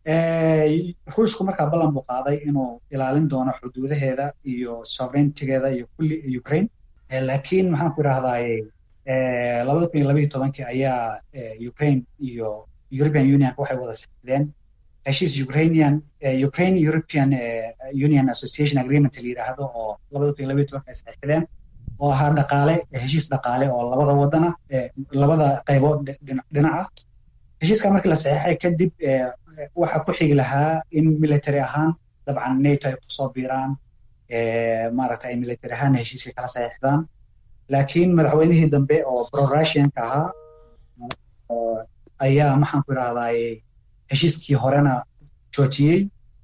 Ruushku markaa ballan buu qaaday inuu ilaalin doono xuduudaheeda iyo sovereignty-geeda iyo kulli Ukraine. laakiin maxaan ku idhaahdaa 2012 ayaa Ukraine iyo European Union waxay wada saxiixdeen heshiis Ukraine European Union Association Agreement la yiraahdo oo 2012 ay saxiixdeen oo ahaa dhaqaale heshiis dhaqaale oo labada wadana labada qaybood dhinaca. heshiiska markii la saxiixay kadib waxa ku xigi lahaa in military ahaan dabcan NATO ay kusoo biiraan maaragtay ay military ahaan heshiiska kala saxiixdaan. laakiin madaxweynihii dambe oo pro-Russian-ka ahaa ayaa maxaan ku idhaahdaa heshiiskii horena joojiyey.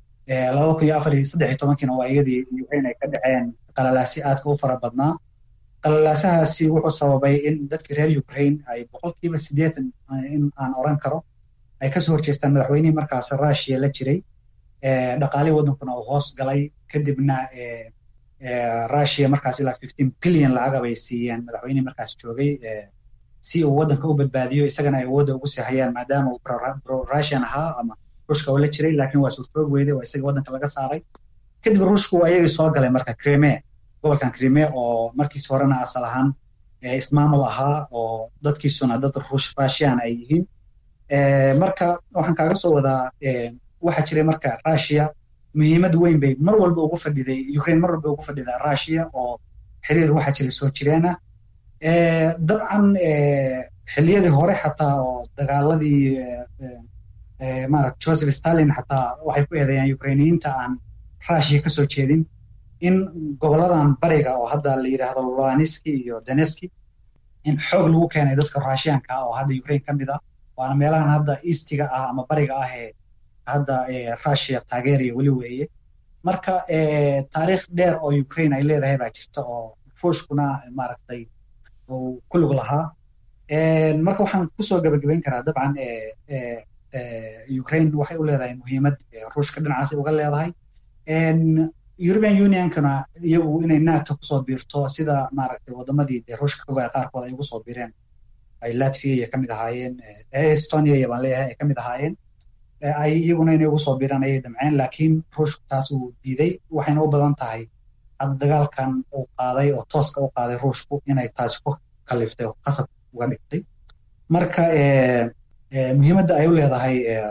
2013 waa iyadii Ukraine ay ka dhaceen qalalaasi aadka u fara badnaa. qalalaasahaasi wuxuu sababay in dadka reer Ukraine ay 80% in aan oran karo ay kasoo horjeestaan madaxweynihii markaas Russia la jiray. dhaqaalihii wadankuna uu hoos galay. kadibna Russia markaas ilaa 15 billion lacag bay siiyeen madaxweynihii markaas joogay si uu waddanka u badbaadiyo isagana ay awoodda ugu sii hayaan maadaama uu pro-Russian ahaa ama ruushka uu la jiray, laakiin waa suurtoog weyday oo isaga waddanka laga saaray. kadib ruushku ayagii soo galay marka Crimea, gobolkan Crimea oo markiis horena asal ahaan ismaamul ahaa oo dadkiisuna dad Russian ay yihiin. marka waxaan kaaga soo wadaa waxaa jiray marka Russia muhiimad weyn bay mar walba ugu fadhiday Ukraine, mar walba ugu fadhidaa Russia oo xiriir waxaa jiray soo jireena. dabcan xilliyadii hore xataa oo dagaaladii maaragtay Joseph Stalin xataa waxay ku eedeeyaan Ukrainiyiinta aan Russia ka soo jeedin in goboladan bariga oo hadda la yiraahdo Luhansk iyo Donetsk in xoog lagu keenay dadka Russianka ah oo hadda Ukraine ka mid ah, waana meelahan hadda eastiga ah ama bariga ah ee hadda Russia taageeriya weli weeye. marka taariikh dheer oo Ukraine ay leedahay baa jirta oo Ruushkuna maaragtay uu ku lug lahaa. marka waxaan kusoo gabagabayn karaa dabcan Ukraine waxay u leedahay muhiimad Ruushka dhinacaas uga leedahay. European Unionkana iyagu inay NATO kusoo biirto sida maaragtay wadamadii Ruushka ka qaarkood ay ugu soo biireen, ay Latvia iyo kamid ahaayeen, Estonia iyo baan leeyahay ay kamid ahaayeen, ay iyaguna inay ugu soo biiraan ayay damceen, laakiin Ruushku taas uu diiday. waxayna u badan tahay hadda dagaalkan uu qaaday oo tooska u qaaday Ruushku inay taasi ku kaliftay oo qasab uga dhigtay. marka muhiimadda ay u leedahay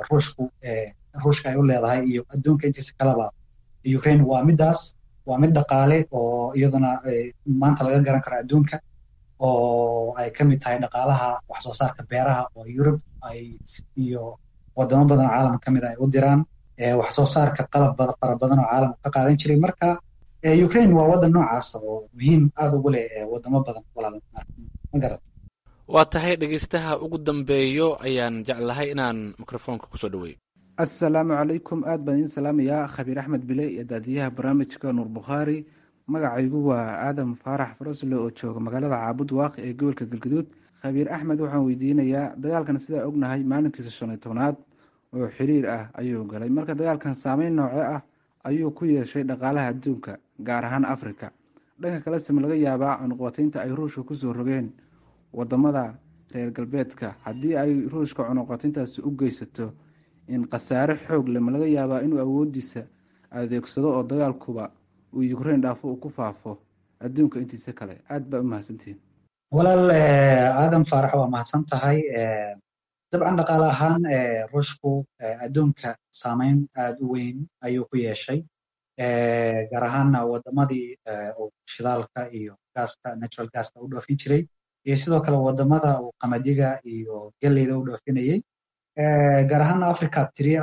Ruushka ay u leedahay iyo adduunka intiisa kaleba Ukraine waa midaas, waa mid dhaqaale oo iyaduna maanta laga garan karo adduunka, oo ay ka mid tahay dhaqaalaha wax soo saarka beeraha oo Europe iyo wadamo badan oo caalamka ka mid ah ay u diraan, wax soo saarka qalab fara badan oo caalamka ka qaadan jiray. marka Ukraine waa waddan noocaas oo muhiim aad ugu leh wadamo badan walaal ma garad. waa tahay dhegeystaha ugu dambeeyo ayaan jeclahay inaan mikrofoonka kusoo dhaweeyo. assalaamu calaykum, aad baan idin salaamayaa khabiir axmed bile iyo daadiyaha barnaamijka nuur bukhaari. magacaygu waa aadam faarax farasle oo jooga magaalada caabud waaq ee gobolka galgaduud. khabiir axmed waxaan weydiinayaa, dagaalkan sidaa ognahay maalinkiisa 15aad oo xiriir ah ayuu galay. marka dagaalkan saameyn nooce ah ayuu ku yeeshay dhaqaalaha adduunka, gaar ahaan Afrika? dhanka kale se ma laga yaabaa cunuqbataynta ay Ruushka kusoo rogeen wadamada reer galbeedka, haddii ay Ruushka cunuqbatayntaasi u geysato in khasaare xoog leh, ma laga yaabaa inuu awoodiisa adeegsado oo dagaalkuba uu Ukraine dhaafo uu ku faafo adduunka intiisa kale? aad baa u mahadsantihiin. walaal aadam faarax waa mahadsan tahay. dabcan dhaqaale ahaan Ruushku adduunka saameyn aad u weyn ayuu ku yeeshay, gaar ahaanna wadamadii shidaalka iyo gaaska natural gaska u dhoofin jiray, iyo sidoo kale wadamada qamadiga iyo galleyda u dhoofinayay. gaar ahaanna Africa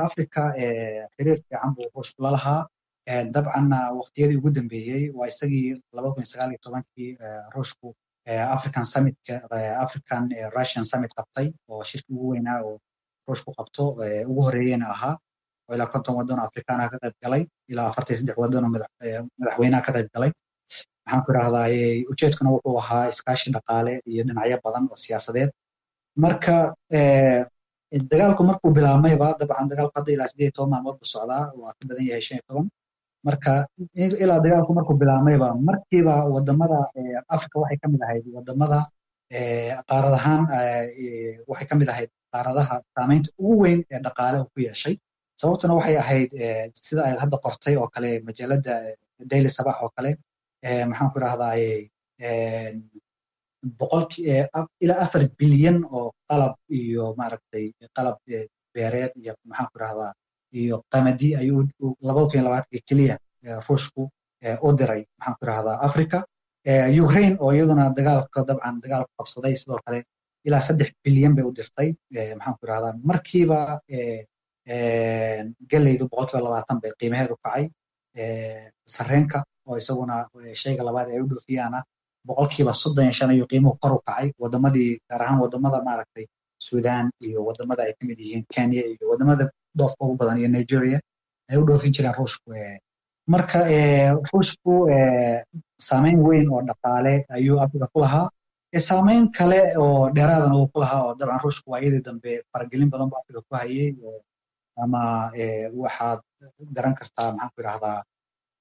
xiriir fiican buu Ruushku la lahaa. dabcanna waqtiyadii ugu dambeeyey waa isagii 2019 Ruushku African Russian Summit qabtay, oo shirki ugu weynaa oo Ruushku qabto ugu horeeyena ahaa, oo ilaa 50 wadan oo Afrikaana ka qayb galay, ilaa 43 wadan oo madaxweynaha ka qayb galay. waxaan ku idhahdaa ujeedkuna wuxuu ahaa iskaashi dhaqaale iyo dhinacyo badan oo siyaasadeed. marka dagaalku markuu bilaabmayba, dabcan dagaalku hadda ilaa 18 maalmood buu socdaa, waa ka badan yahay 15. marka ilaa dagaalku markuu bilaabmayba markiiba wadamada Afrika waxay ka mid ahayd wadamada qaarad ahaan waxay ka mid ahayd qaaradaha saameynta ugu weyn ee dhaqaale uu ku yeeshay. sababtuna waxay ahayd sida ay hadda qortay oo kale majaalada Daily Sabah oo kale, maxaan ku idhahdaa ilaa 4 bilyan oo qalab iyo maaragtay qalab beereed iyo maxaan ku idhahdaa iyo qamadi ayuu 2020 keliya Ruushku u diray maxaan ku idhahdaa Afrika. Ukraine oo iyaduna dagaalku qabsaday sidoo kale ilaa 3 bilyan bay u dirtay. maxaan ku idhahdaa markiiba galleydu 20% bay qiimaheedu kacay. sarreenka oo isaguna shayga labaad ee u dhoofiyaana 35% ayuu qiimuhu kor u kacay. wadamadii gaar ahaan wadamada maaragtay Sudan iyo wadamada ay kamid yihiin Kenya iyo wadamada dhoofka ugu badan iyo Nigeria ay u dhoofin jireen Ruushku. marka Ruushku saameyn weyn oo dhaqaale ayuu Afrika ku lahaa. saameyn kale oo dheeraadana uu ku lahaa, oo dabcan Ruushku waayadii dambe faragelin badan buu Afrika ku hayay, ama waxaad garan kartaa maxaan ku idhahdaa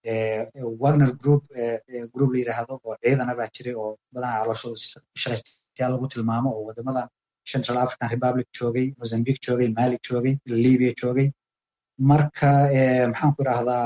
Wagner group la yiraahdo oo ciidana baa jiray oo badanaa calooshooda shaqaysta yaa lagu tilmaamo oo wadamadan Central African Republic joogay, Mozambique joogay, Mali joogay, Libya joogay. Marka maxaan ku idhaahdaa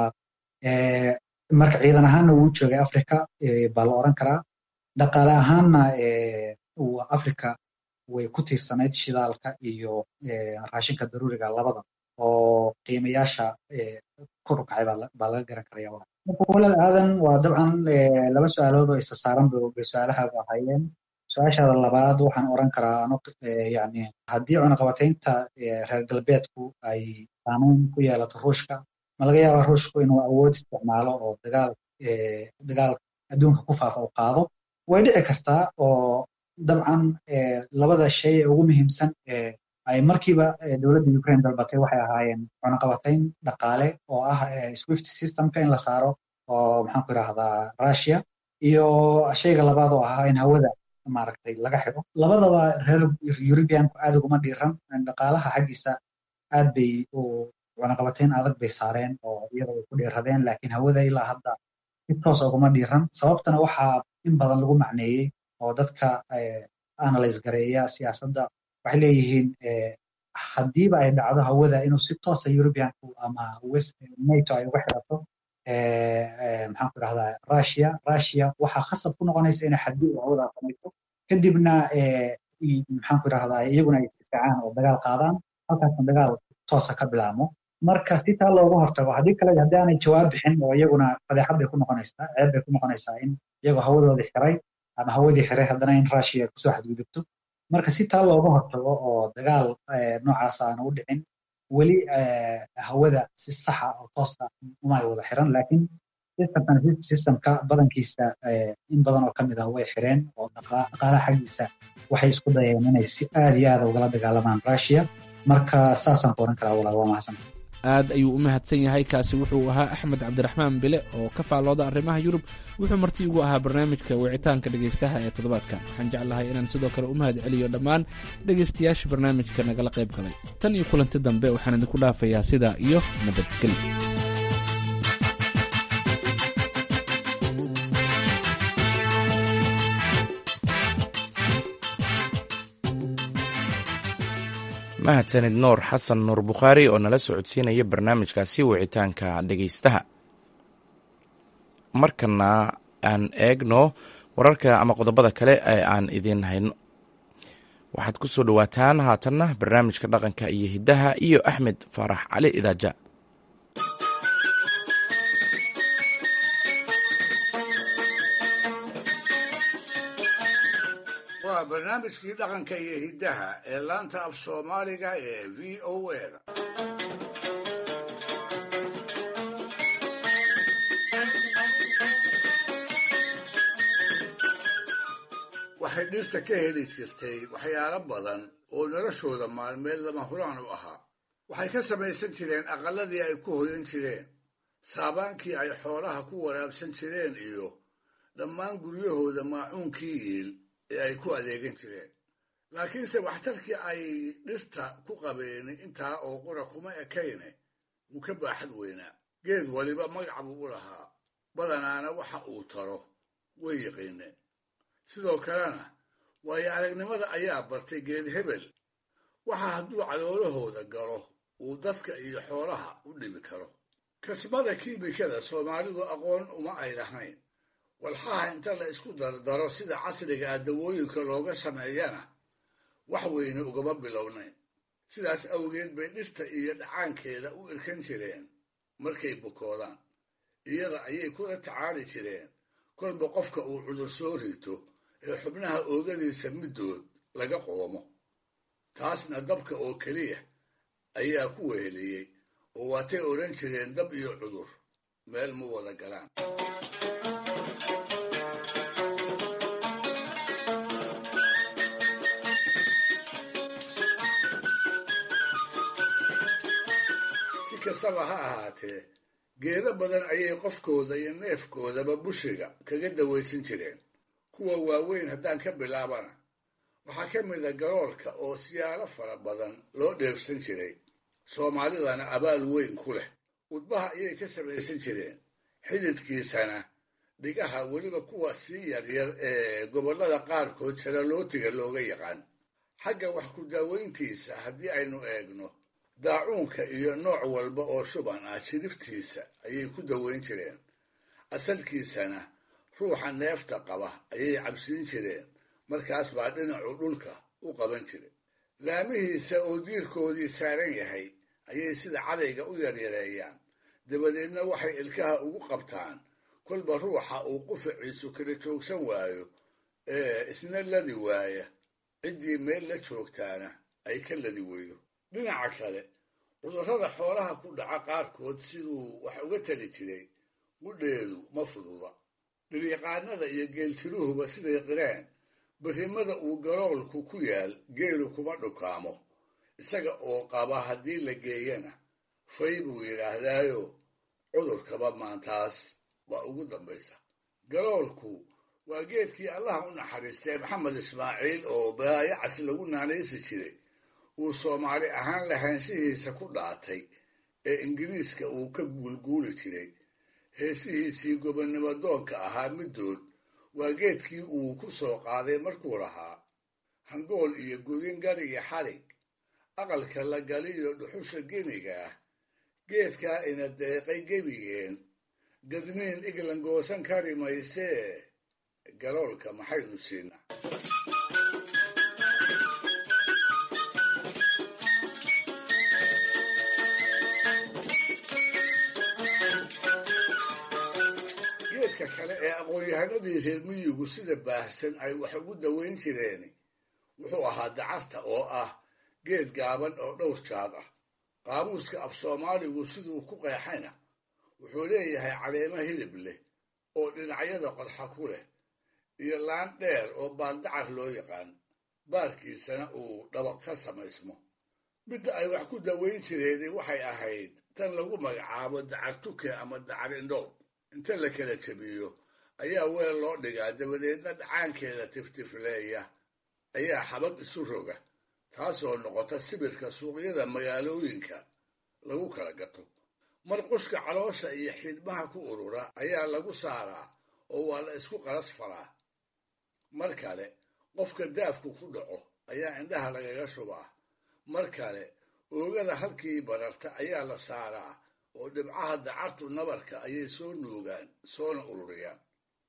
marka ciidan ahaanna wuu joogay Africa baa la oran karaa. Dhaqaale ahaanna Africa way ku tiirsanayd shidaalka iyo raashinka daruuriga labada oo qiimayaasha kor u kacay baa laga garan karaya. Marka walaal aadan waa dabcan laba su-aalood oo isa saaran bay su-aalaha ahaayeen. Su-aashaada labaad waxaan oran karaa yani haddii cunaqabataynta reer galbeedku ay saameyn ku yeelato Ruushka, ma laga yaabaa Ruushku inuu awood isticmaalo oo dagaal adduunka ku faafa u qaado? Way dhici kartaa oo dabcan labada shay ee ugu muhiimsan ay markiiba dowladda Ukraine dalbatay waxay ahaayeen cunaqabatayn dhaqaale oo ah Swift systemka in la saaro oo maxaan ku idhaahdaa Russia, iyo shayga labaad oo ahaa in hawada maaragtay laga xiro. Labadaba reer Europeanku aad uguma dhiiran, dhaqaalaha xaggiisa aad bay cunaqabatayn adag bay saareen oo iyada ay ku dhiiradeen, laakiin hawada ilaa hadda si toos uguma dhiiran. Sababtana waxaa in badan lagu macneeyey oo dadka analyze gareeya siyaasadda waxay leeyihiin haddiiba ay dhacdo hawada inuu si toosa Europeanku ama NATO ay uga xirato maxaan ku idhahdaa Russia waxaa khasab ku noqonaysa inay xadgudub hawada samayso, kadibna maxaan ku idhahdaa iyaguna ay isdifaacaan oo dagaal qaadaan, halkaasna dagaal toosa ka bilaabmo. Marka si taa loogu hortago, haddii aanay jawaab bixin oo iyaguna fadeexad bay ku noqonaysaa, ceeb bay ku noqonaysaa in iyagoo hawadoodii xiray ama hawadii xiray haddana in Russia kusoo xadgudubto. Marka si taa looga hortago oo dagaal noocaas aan u dhicin, weli hawada si saxa oo toosa uma ay wada xiran, laakiin systemka badankiisa in badan oo kamid ah way xireen oo dhaqaalaha xaggiisa waxay isku dayeen inay si aad iyo aad ugala dagaalamaan Russia. Marka saasaan ku oran karaa walaal, waa mahadsan. aad ayuu u mahadsan yahay. kaasi wuxuu ahaa Axmed Cabdiraxmaan Bile oo ka faallooda arrimaha Yurub. wuxuu marti ugu ahaa barnaamijka wicitaanka dhegaystaha ee toddobaadkan. waxaan jeclahay inaan sidoo kale u mahad celiyo dhammaan dhegaystayaasha barnaamijka nagala qayb galay. tan iyo kulanti dambe waxaan idinku dhaafayaa sidaa iyo nabadgelyo. mahadsanid nuur xasan nuur bukhaari oo nala socodsiinaya barnaamijkaasi wicitaanka dhegaystaha. markana aan eegno wararka ama qodobada kale ee aan idiin hayno. waxaad ku soo dhowaataan haatanna barnaamijka dhaqanka iyo hiddaha iyo Axmed Faarax Cali Idaaja. waa barnaamijkii dhaqanka iyo hiddaha ee laanta af Soomaaliga ee VOA-da. waxay dhirta ka heli jirtay waxyaalo badan oo noloshooda maalmeed lama huraan u ahaa. waxay ka samaysan jireen aqalladii ay ku hoyan jireen, saabaankii ay xoolaha ku waraabsan jireen, iyo dhammaan guryahooda maacuunkii iil ee ay ku adeegan jireen. laakiinse waxtarkii ay dhirta ku qabeen intaa oo qura kuma ekayne wuu ka baaxad weynaa. geed waliba magac buu u lahaa, badanaana waxa uu taro way yiqiineen. sidoo kalena waayo aragnimada ayaa bartay geed hebel waxa hadduu caloolahooda galo uu dadka iyo xoolaha u dhibi karo. kasbada kiimikada Soomaalidu aqoon uma ay lahayn. walxaha inta la isku dardaro sida casriga ah dawooyinka looga sameeyana wax weyne ugama bilownayn. sidaas awgeed bay dhirta iyo dhacaankeeda u irkan jireen markay bukoodaan. iyada ayay kula tacaali jireen kolba qofka uu cudur soo rito ee xubnaha oogadiisa middood laga qoomo. taasna dabka oo keliya ayaa ku weheliyey oo waatay odhan jireen dab iyo cudur meel ma wada galaan. si kastaba ha ahaatee, geedo badan ayay qofkooda iyo neefkoodaba bushiga kaga dawaysan jireen. kuwa waaweyn haddaan ka bilaabana waxaa ka mida garoolka oo siyaalo fara badan loo dheefsan jiray, soomaalidana abaal weyn ku leh. udbaha ayay ka samaysan jireen, xididkiisana dhigaha weliba kuwa sii yaryar ee gobollada qaarkood jalalootiga looga yaqaan. xagga wax ku daaweyntiisa haddii aynu eegno, daacuunka iyo nooc walba oo shuban ah shiriftiisa ayay ku daweyn jireen. asalkiisana ruuxa neefta qaba ayay cabsiin jireen, markaas baa dhinacu dhulka u qaban jiray. laamihiisa oo diirkoodii saaran yahay ayay sida cadayga u yaryareeyaan, dabadeedna waxay ilkaha ugu qabtaan kolba ruuxa uu qufaciisu kala joogsan waayo ee isna ladi waaya, ciddii meel la joogtaana ay ka ladi weydo. dhinaca kale, cudurrada xoolaha ku dhaca qaarkood siduu wax uga tali jiray qudheedu ma fududa. dhiryaqaanada iyo geeltiruhuba siday qireen, berrimada uu galoolku ku yaal geelu kuma dhukaamo, isaga oo qaba haddii la geeyana fay buu yidhaahdaayo cudurkaba maantaas waa ugu dambaysa. galoolku waa geedkii allaha u naxariistay maxamed ismaaciil oo baayacas lagu naanaysi jiray uu soomaali ahaan lahaanshihiisa ku dhaatay ee ingiriiska uu ka guulguuli jiray. heesihiisii gobonnimo doonka ahaa middood waa geedkii uu ku soo qaaday markuu lahaa: hangool iyo gudin gar iyo xarig, aqalka la galiyo dhuxusha geniga ah, geedkaa ina deeqay gebigeen, gadniin iglan goosan kari maysee, galoolka maxaynu siinaa? geedka kale ee aqoon-yahanadii reer miyigu sida baahsan ay wax ugu daweyn jireen wuxuu ahaa dacarta, oo ah geed gaaban oo dhowr jaad ah. qaamuuska af soomaaligu siduu ku qeexayna wuxuu leeyahay caleemo hilib leh oo dhinacyada qodxa ku leh, iyo laan dheer oo baaldacar loo yaqaan, baarkiisana uu dhabaq ka samaysmo. midda ay wax ku daweyn jireen waxay ahayd tan lagu magacaabo dacar tuke ama dacar indhoob. inta la kala jabiyo ayaa weel loo dhigaa, dabadeedna dhacaankeeda tiftifleeya ayaa xabad isu roga, taasoo noqota sibirka suuqyada magaalooyinka lagu kala gato. marqushka caloosha iyo xidmaha ku urura ayaa lagu saaraa oo waa la isku qalas faraa. mar kale, qofka daafku ku dhaco ayaa indhaha lagaga shubaa. mar kale, oogada halkii bararta ayaa la saaraa oo dhibcaha dacartu nabarka ayay soo nuugaan soona ururiyaan.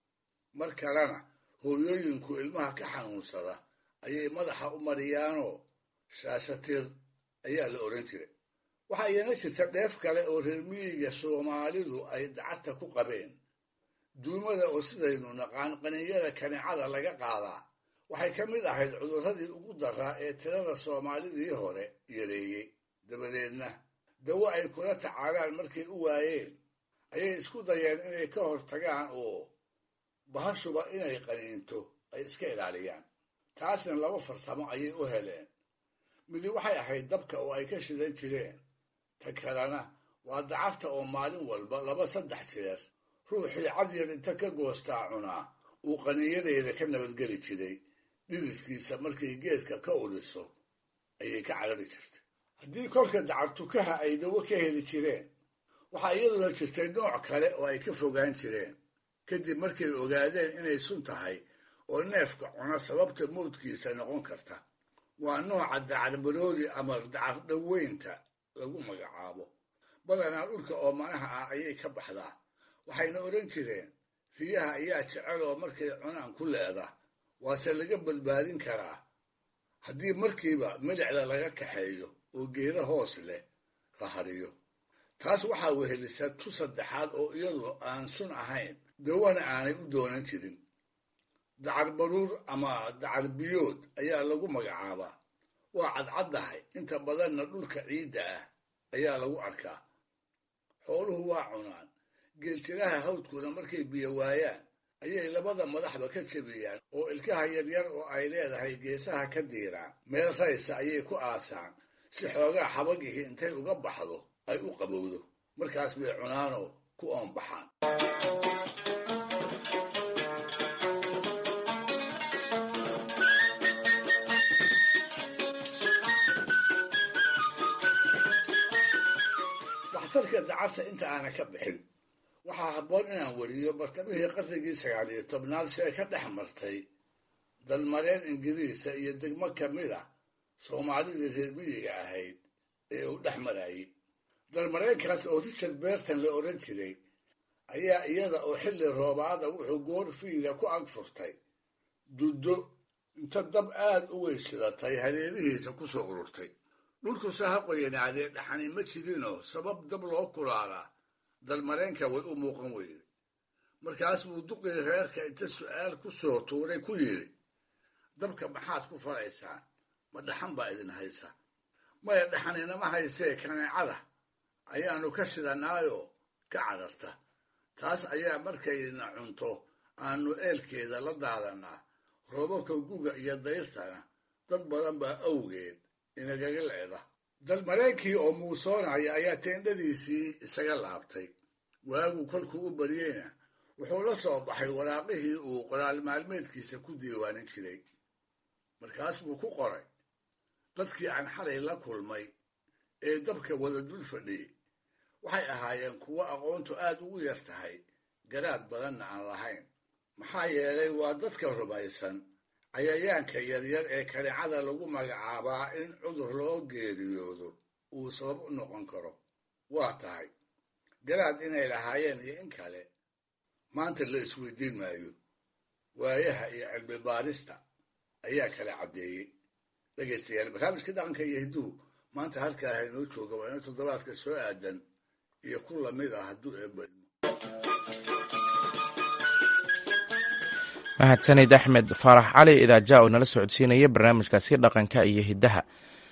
mar kalena, hooyooyinku ilmaha ka xanuunsada ayay madaxa u mariyaanoo shaashatir ayaa la odhan jiray. waxaa iyana jirta dheef kale oo reer miyiga soomaalidu ay dacarta ku qabeen. duumada oo sidaynu naqaan qaninyada kaneecada laga qaadaa waxay ka mid ahayd cudurradii ugu daraa ee tirada soomaalidii hore yareeyey. dabadeedna dawo ay kula tacaalaan markay u waayeen ayay isku dayeen inay ka hortagaan oo bahashuba inay qaniinto ay iska ilaaliyaan. taasna laba farsamo ayay u heleen. midi waxay ahayd dabka oo ay ka shidan jireen, ta kalena waa dacarta oo maalin walba 2-3 jeer ruuxii cadyar inta ka goostaa cunaa uu qaniinyadeeda ka nabadgeli jiray. dhididkiisa markay geedka ka uriso ayay ka carari jirtay. haddii kolka dacartukaha ay dawo ka heli jireen, waxaa iyaduna jirtay nooc kale oo ay ka fogaan jireen kadib markay ogaadeen inay sun tahay oo neefka cuna sababta mawdkiisa noqon karta. waa nooca dacar baroodi ama dacar dhaweynta lagu magacaabo. badanaa dhulka oo manaha ah ayay ka baxdaa. waxayna odhan jireen riyaha ayaa jecel oo markay cunaan ku leeda, waase laga badbaadin karaa haddii markiiba milicda laga kaxeeyo oo geeda hoos leh la hariyo. taas waxaa wehelisa tu saddexaad oo iyadu aan sun ahayn, dawana aanay u doonan jirin. dacar baruur ama dacar biyood ayaa lagu magacaabaa. waa cadcaddahay, inta badanna dhulka ciidda ah ayaa lagu arkaa. xooluhu waa cunaan. geeltiraha hawdkuna markay biyo waayaan ayay labada madaxba ka jabiyaan oo ilkaha yaryar oo ay leedahay geesaha ka diiraan. meel raysa ayay ku aasaan si xoogaa xabagihii intay uga baxdo ay u qabowdo. markaas bay cunaanoo ku oonbaxaan. waxtarka dacarta inta aana ka bixin, waxaa habboon inaan weriyo bartamihii qarnigii 19 si ay ka dhex martay dalmareen ingiriisa iyo degmo ka mid ah soomaalidii reer miyiga ahayd ee uu dhex marayay. dalmareenkaas oo Richard Burton la odhan jiray ayaa iyada oo xilli roobaada wuxuu goorfiida ku ag furtay duddo inta dab aad u weyshidatay hareerihiisa ku soo ururtay. dhulku saha qoyanaadee dhaxani ma jirinoo sabab dab loo kulaalaa dalmareenka way u muuqan weyday. markaas buu duqii reerka inta su'aal ku soo tuuray ku yidhi, dabka maxaad ku falaysaan? ma dhaxan baa idin haysa? maya dhaxaninama haysee kaneecada ayaannu ka shidanaayoo ka cararta. taas ayaa markayna cunto aannu eelkeeda la daadannaa. roobabka guga iyo dayrtana dad badan baa awgeed inagaga leeda. dalmareenkii oo muusoonaya ayaa teendhadiisii isaga laabtay. waagu kolkuu u baryeyna wuxuu la soo baxay waraaqihii uu qoraal maalmeedkiisa ku diiwaanin jiray. markaas buu ku qoray, dadkii aan xalay la kulmay ee dabka wada dul fadhiyey waxay ahaayeen kuwo aqoontu aad ugu yar tahay, garaad badanna aan lahayn. maxaa yeelay waa dadka rumaysan cayayaanka yaryar ee kaneecada lagu magacaabaa in cudur loo geeriyoodo uu sabab u noqon karo. waa tahay garaad inay lahaayeen iyo in kale maanta la isweydiin maayo. waayaha iyo cilmi baarista ayaa kala caddeeyey. dhegaystayaal, barnaamijka dhaqanka iyo hidduhu maanta halkaa haynoo jooga waa ina toddobaadka soo aadan iyo ku lamid ah hadduu eebbo idmo. mahadsanid axmed faarax cali idaaja oo nala socodsiinaya barnaamijkaasi dhaqanka iyo hiddaha.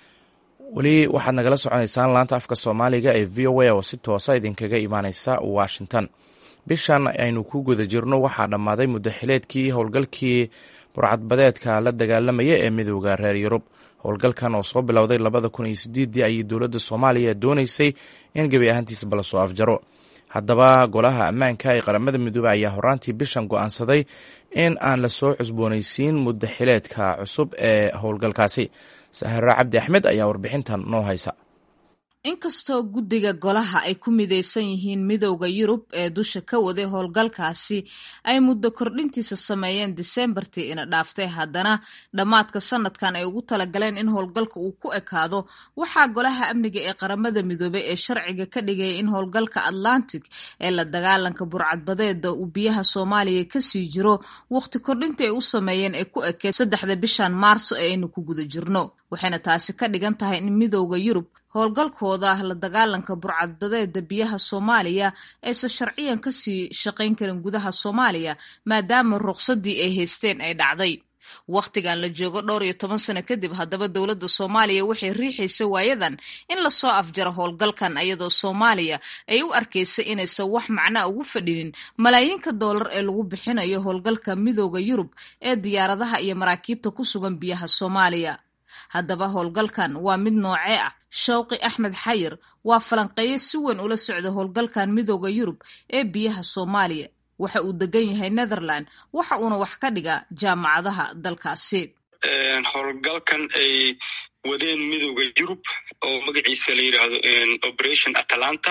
weli waxaad nagala soconaysaan laanta afka soomaaliga ee v o a oo si toosa idinkaga imaaneysa washington. bishan aynu ku guda jirno waxaa dhammaaday muddaxileedkii howlgalkii burcadbadeedka la dagaalamaya ee midooda reer yurub. howlgalkan oo soo bilowday 2008 ayay dowladda soomaaliya doonaysay in gebi ahaantiisba la soo afjaro. haddaba golaha ammaanka ee qaramada midoobey ayaa horaantii bishan go'aansaday in aan la soo cusboonaysiin muddaxileedka cusub ee howlgalkaasi. sahra cabdi axmed ayaa warbixintan noo haysa. inkastoo guddiga golaha ay ku midaysan yihiin midowda yurub ee dusha ka waday howlgalkaasi ay muddo kordhintiisa sameeyeen diseembartii ina dhaaftay, haddana dhammaadka sanadkan ay ugu talagaleen in howlgalka uu ku ekaado. waxaa golaha amniga ee qaramada midoobey ee sharciga ka dhigaya in howlgalka atlantic ee la dagaalanka burcadbadeeda uu biyaha soomaaliya kasii jiro waqti kordhinta ay u sameeyeen ee ku ekeen 3 bishan maarso ee aynu ku guda jirno. waxayna taasi ka dhigan tahay in midowda yurub howlgalkooda la dagaalanka burcadbadeeda biyaha soomaaliya aysan sharciyan kasii shaqayn karin gudaha soomaaliya maadaama ruqsadii ay haysteen ay dhacday. wakhtigan la joogo 12 sano kadib, haddaba dowladda soomaaliya waxay riixaysa waayadan in lasoo afjaro howlgalkan, iyadoo soomaaliya ay u arkaysa inaysan wax macnaa ugu fadhinin malaayiinka doolar ee lagu bixinayo howlgalka midowda yurub ee diyaaradaha iyo maraakiibta ku sugan biyaha soomaaliya. haddaba howlgalkan waa mid noocee ah? shawqi axmed xayir waa falanqeeye si weyn ula socda howlgalkan midowda yurub ee biyaha soomaaliya. waxa uu degan yahay netherland, waxa uuna wax ka dhigaa jaamacadaha dalkaasi. howlgalkan ay wadeen midowda yurub oo magaciisa la yidhaahdo operation atalanta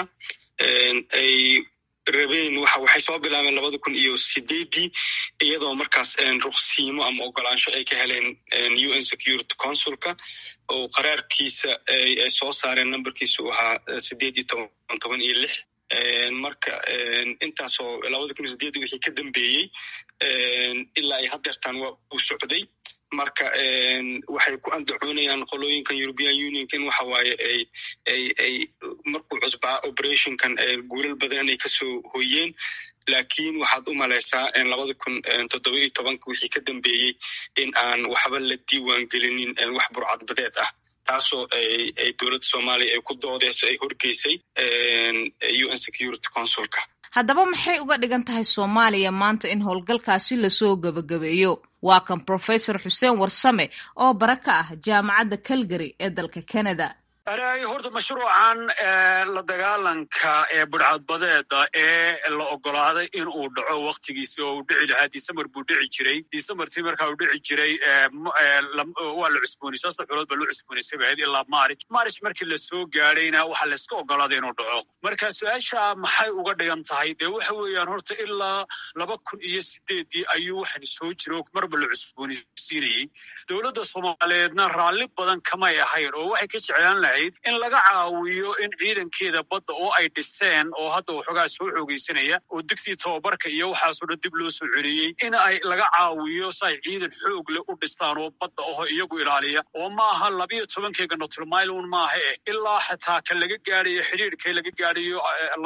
ay rabeen waxay soo bilaabeen 2008 iyadoo markaas ruqsiimo ama ogolaansho ay ka heleen UN Security Councilka oo qaraarkiisa ay soo saareen nambarkiisu ahaa 1816. marka intaasoo 2008 wixii ka dambeeyey ilaa ay hadeertaan waa uu socday. marka waxay ku andacoonayaan qolooyinkan European Union in waxa waaye ay markuu cusbaa operationkan guulal badan inay kasoo hoyeen, laakiin waxaad u malaysaa 2017 wixii ka dambeeyey in aan waxba la diiwaan gelinin wax burcadbadeed ah, taasoo ay dowladda Soomaaliya ay ku doodeyso ay horgeysay UN Security Councilka. haddaba maxay uga dhigan tahay Soomaaliya maanta in howlgalkaasi lasoo gabagabeeyo? waa kan Professor Xuseen Warsame oo bara ka ah jaamacadda Calgary ee dalka Canada. horta mashruucan la dagaalanka ee budhcadbadeeda ee la ogolaaday in uu dhaco waktigiisi oo uu dhici lahaa December buu dhici jiray. Decembertii markaa uu dhici jiray waa la cusboonayay 3 bilood baa loo cusboonaysay bayd ilaa March markii la soo gaadhayna waxa la iska ogolaaday inuu dhaco. Marka su'aasha maxay uga dhigan tahay dee waxa weeyaan horta ilaa 2008 ayuu waxan soo jiro marba la cusboonaysiinayay. Dowladda Soomaaliyeedna raalli badan kama ahayn oo waxay ka jeclaan lahayd in laga caawiyo in ciidankeeda badda oo ay dhiseen oo hadda waxoogaa soo xoogaysanaya oo dugsiga tababarka iyo waxaasoo dhan dib loo soo celiyey in ay laga caawiyo si ay ciidan xoog leh u dhistaan oo badda oo iyagu ilaaliya oo maaha 12 Notulmailun maaha ilaa xataa ka laga gaadhayo xidhiidhka laga gaadhayo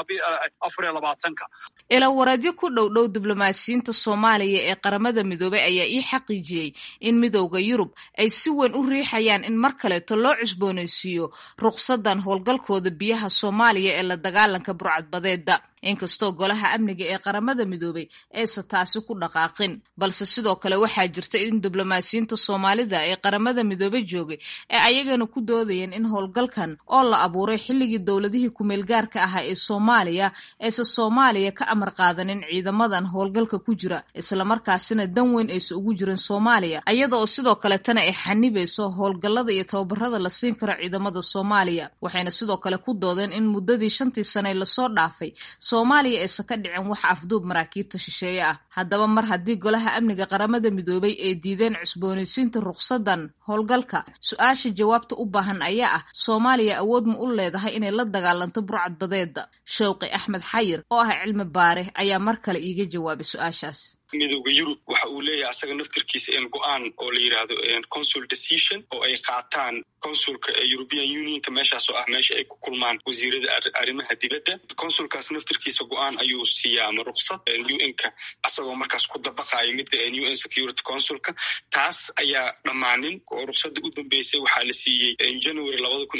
24 ila wareedyo ku dhow diblomaasiyiinta Soomaaliya ee qaramada midoobay ayaa ii xaqiijiyay in midowga Yurub ay si weyn u riixayaan in mar kale loo cusboonaysiiyo ruqsadan howlgalkooda biyaha Soomaaliya ee la dagaalanka burcadbadeeda. Inkastoo golaha amniga ee qaramada midoobay aysan taasi ku dhaqaaqin balse sidoo kale waxaa jirta in diblomaasiyiinta Soomaalida ee qaramada midoobay joogay ee ayagana ku doodayeen in howlgalkan oo la abuuray xilligii dowladihii ku meel gaarka ahaa ee Soomaaliya aysan Soomaaliya ka amar qaadanin ciidamadan howlgalka ku jira isla markaasina dan weyn aysan ugu jirin Soomaaliya iyadoo sidoo kale tan ay xanibayso howlgallada iyo tababarada la siin karo ciidamada Soomaaliya. Waxayna sidoo kale ku doodeen in muddadii 5 sano la soo dhaafay Soomaaliya aysan ka dhicin wax afduub maraakiibta shisheeye ah. Haddaba mar haddii golaha amniga qaramada midoobay ay diideen cusboonaysiinta ruqsadan howlgalka, su'aasha jawaabta u baahan ayaa ah Soomaaliya awood ma u leedahay inay la dagaalanto burcadbadeeda? Shawqi Axmed Xayir oo ah cilmi baare ayaa mar kale iiga jawaabay su'aashaas. midowga Yurub waxa uu leeyahay asaga naftirkiisa in go'aan oo la yiraahdo consul decision oo ay qaataan consulka European Unionka meeshaas oo ah meesha ay ku kulmaan wasiirada arrimaha dibadda. Consulkaas naftirkiisa go'aan ayuu siiyaa ama ruqsad UN-ka asagoo markaas ku dabaqayo mid UN Security Councilka. Taas ayaa dhammaanin oo ruqsadda u dambeysay waxaa la siiyey January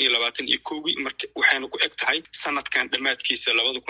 2021 marka waxayna ku eg tahay sanadkan dhammaadkiisa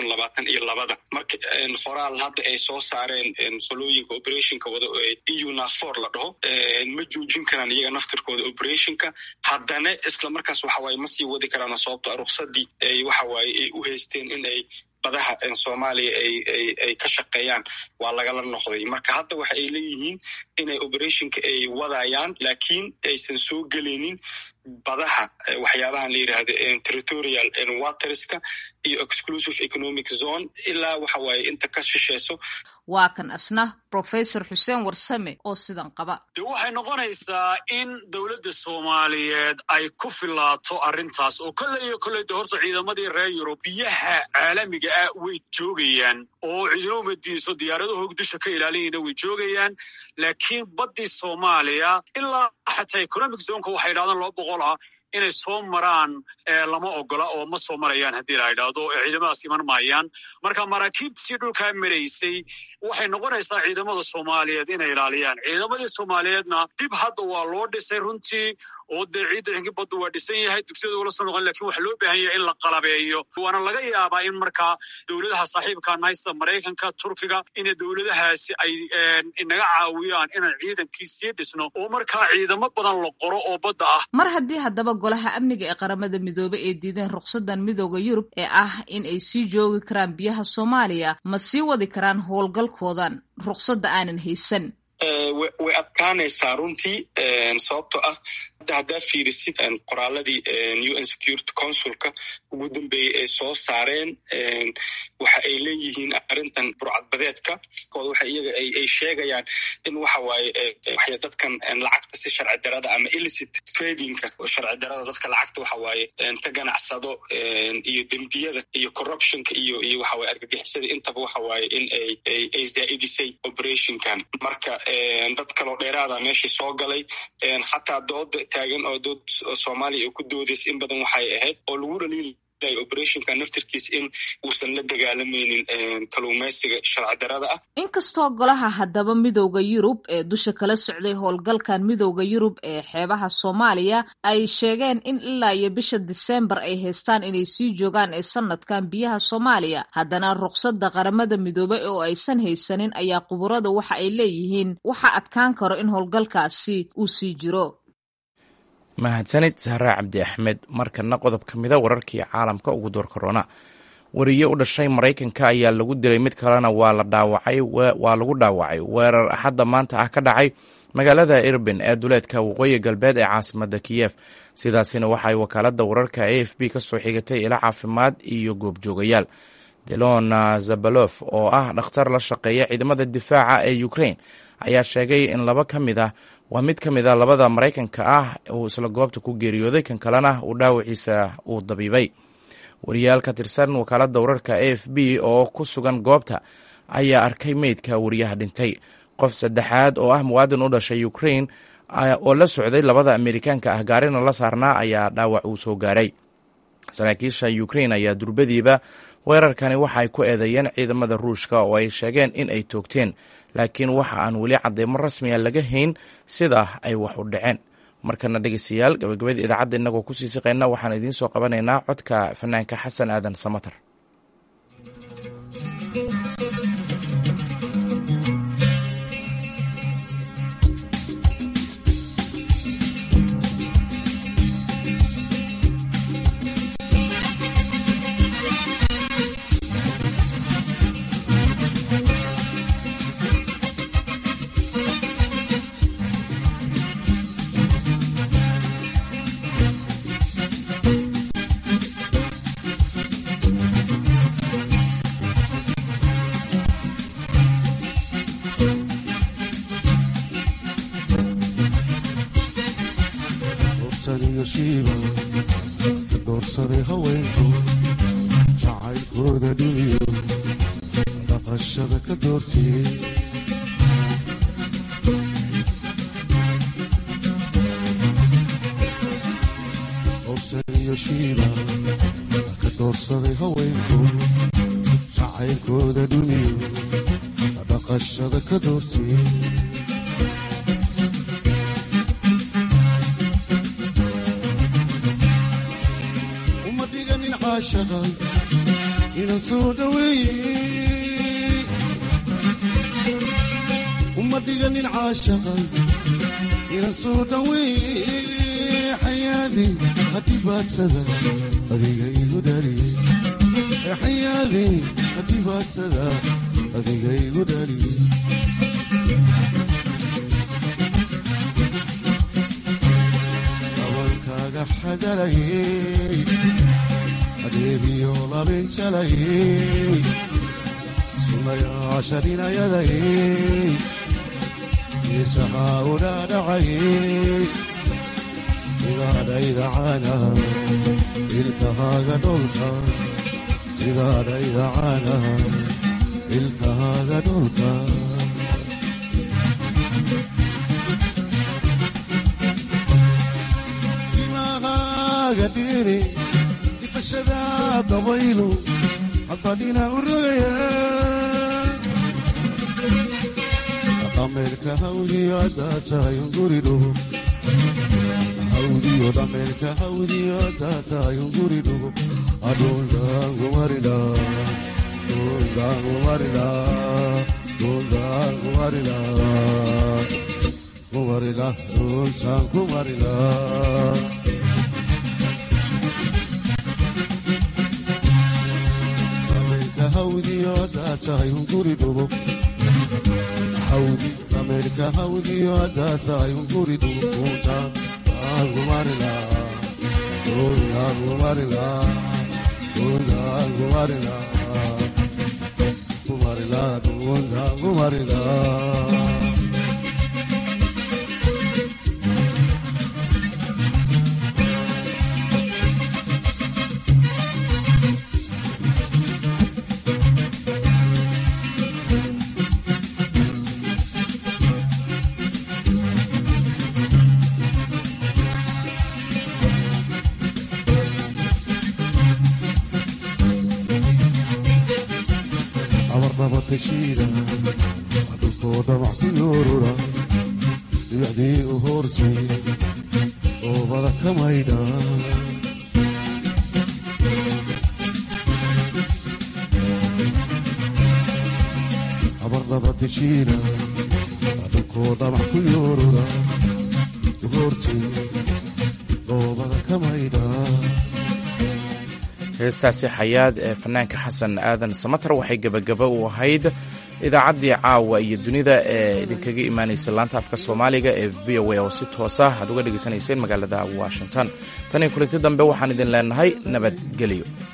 2022 marka qoraal hadda ay soo saareen operationka wada EUNAVFOR la dhaho ma joojin karaan iyaga naftirkooda operationka haddana isla markaas waxa waaye ma sii wadi karaan sababtoo ruqsadii ay waxa waaye ay u haysteen in ay badaha Soomaaliya ay ka shaqeeyaan waa lagala noqday. Marka hadda waxa ay leeyihiin inay operationka ay wadayaan laakiin aysan soo gelinin badaha waxyaabahan la yiraahdo territorial waterska iyo exclusive economic zone ilaa waxa waaye inta ka shisheeso. Waa kan asna Professor Xuseen Warsame oo sidan qaba. Waxay noqonaysaa in dowladda Soomaaliyeed ay ku filaato arrintaas oo kolley horta ciidamadii reer Yurub biyaha caalamiga ah way joogayaan oo ciidamadiisu diyaaradaha dusha ka ilaalinayna way joogayaan laakiin badii Soomaaliya ilaa xataa economic zone-ka waxay yiraahdaan 200 inay soo maraan lama ogola oo ma soo marayaan haddii la yiraahdo ciidamadaas iman maayaan. Marka maraakiibtii dhulka maraysay waxay noqonaysaa ciidamada Soomaaliyeed inay ilaaliyaan. Ciidamadii Soomaaliyeedna dib hadda waa loo dhisay runtii oo ciidankii baddu waa dhisan yahay dugsiyada wala soo noqon laakiin waxa loo baahan yahay in la qalabeeyo. Waana laga yaabaa in markaa dowladaha saaxiibka naysta Mareykanka, Turkiga in dowladahaasi ay inaga caawiyaan inaan ciidankii sii dhisno oo markaa ciidamo badan la qoro oo badda ah. Mar haddii haddaba golaha amniga ee qaramada midoobay ay diideen ruqsadan midowga Yurub ee ah in ay sii joogi karaan biyaha Soomaaliya ma sii wadi karaan howlgalkoodan ruqsadda aanan haysan? way adkaanaysaa runtii sababtoo ah haddaa fiirisid qoraaladii UN Security Councilka ugu dambeeyey ay soo saareen waxa ay leeyihiin arrintan burcadbadeedka waxa iyaga ay sheegayaan in waxa waaye dadkan lacagta si sharci darada ama illicit tradingka sharci darada dadka lacagta waxa waaye ka ganacsado iyo dembiyada iyo corruptionka iyo waxa waaye argagixisada intaba waxa waaye in ay zaa'idisay operationkan marka dad kaloo dheeraada meeshii soo galay xataa dood taagan oo dood Soomaaliya ay ku doodaysa in badan waxay ahayd oo lagu dhaliilay operationka naftirkiis in uusan la dagaalamaynin kalluumaysiga sharci darada ah. Inkastoo golaha haddaba midowga Yurub ee dusha kala socday howlgalkan midowga Yurub ee xeebaha Soomaaliya ay sheegeen in ilaa iyo bisha December ay haystaan inay sii joogaan ee sanadkan biyaha Soomaaliya haddana ruqsadda qaramada midoobay oo aysan haysanin ayaa khuburada waxa ay leeyihiin waxa adkaan karo in howlgalkaasi uu sii jiro. mahadsanid sahraa cabdi axmed. markana qodob ka mida wararkii caalamka ugu door korona. wariye u dhashay maraykanka ayaa lagu dilay, mid kalena waa lagu dhaawacay weerar axadda maanta ah ka dhacay magaalada irbin ee duleedka waqooyi galbeed ee caasimada kiyef. sidaasina waxay wakaalada wararka a f b ka soo xigatay ilo caafimaad iyo goobjoogayaal. delon zabalof oo ah dhakhtar la shaqeeya ciidamada difaaca ee ukraine ayaa sheegay in mid ka mid a labada maraykanka ah uu isla goobta ku geeriyooday, kan kalena uu dhaawaciisa uu dabiibay. wariyaal ka tirsan wakaalada wararka a f b oo ku sugan goobta ayaa arkay meydka wariyaha dhintay. qof saddexaad oo ah muwaadin u dhashay ukraine oo la socday labada Amerikaanka ah gaarina la saarnaa ayaa dhaawac uu soo gaaray. saraakiisha Ukraine ayaa durbadiiba weerarkani waxa ay ku eedeeyeen ciidamada Ruushka oo ay sheegeen in ay toogteen, laakiin waxa aan weli cadeymo rasmi ah laga hayn sida ay wax u dhaceen. markana dhegeystayaal, gabagabada idaacadda inagoo ku sii siqayna waxaan idiin soo qabanaynaa codka fanaanka xasan aadan samatar. doorsaday haweenku jacaylkooda dhiniyo dhaqashada ka doortiyey dorsaniyo shiiba ka doorsaday haweenku jacaylkooda dhiniyo dhaqashada ka doortiyey inan soo dhaweeyey uma dhiganin caashaqay inan soo dhaweeyey xayaadi hadhibaadsada adiga igu dhaliyey xayaadi hadhibaadsada adiga igu dhaliyey dabalkaaga xadalayey adeegiyo labinjalayey sunayaashaninayadayey isahaa u dhaadhacayey sidaadhaydacana ilkahaaga dholka sidaadhaydacana ilkahaaga dholka timahaaga dhiri ifashada dabaylu haddadhina u rogaya dhameerka hawdiyo haddaa tahay unguridhugo hawdiyo dhameerka hawdiyo haddaa tahay unguridhugo adhundaangumarila dhundaangumarila dhundaangumarila kumarila dhuntaan kumarila hawdiyo haddaa tahay unguridhugo hawdi dhameerka hawdiyo haddaa tahay unguridhugo dhuntaan kumarila dhuntaan kumarila dhuntaan kumarila kumarila dhuntaan kumarila dhulkooda wax ku yoorura dhibicdii u hoortay oobada ka maydha abardaba deshiina dhulkooda wax ku yoorura u hoortay heestaasi xayaad ee fanaanka xasan aadan samatar waxay gebagaba u ahayd idaacaddii caawa iyo dunida ee idinkaga imaanaysa laanta afka soomaaliga ee v o a oo si toosa aad uga dhegaysanayseen magaalada washington tan iyo kulanti dambe waxaan idin leenahay nabadgelyo.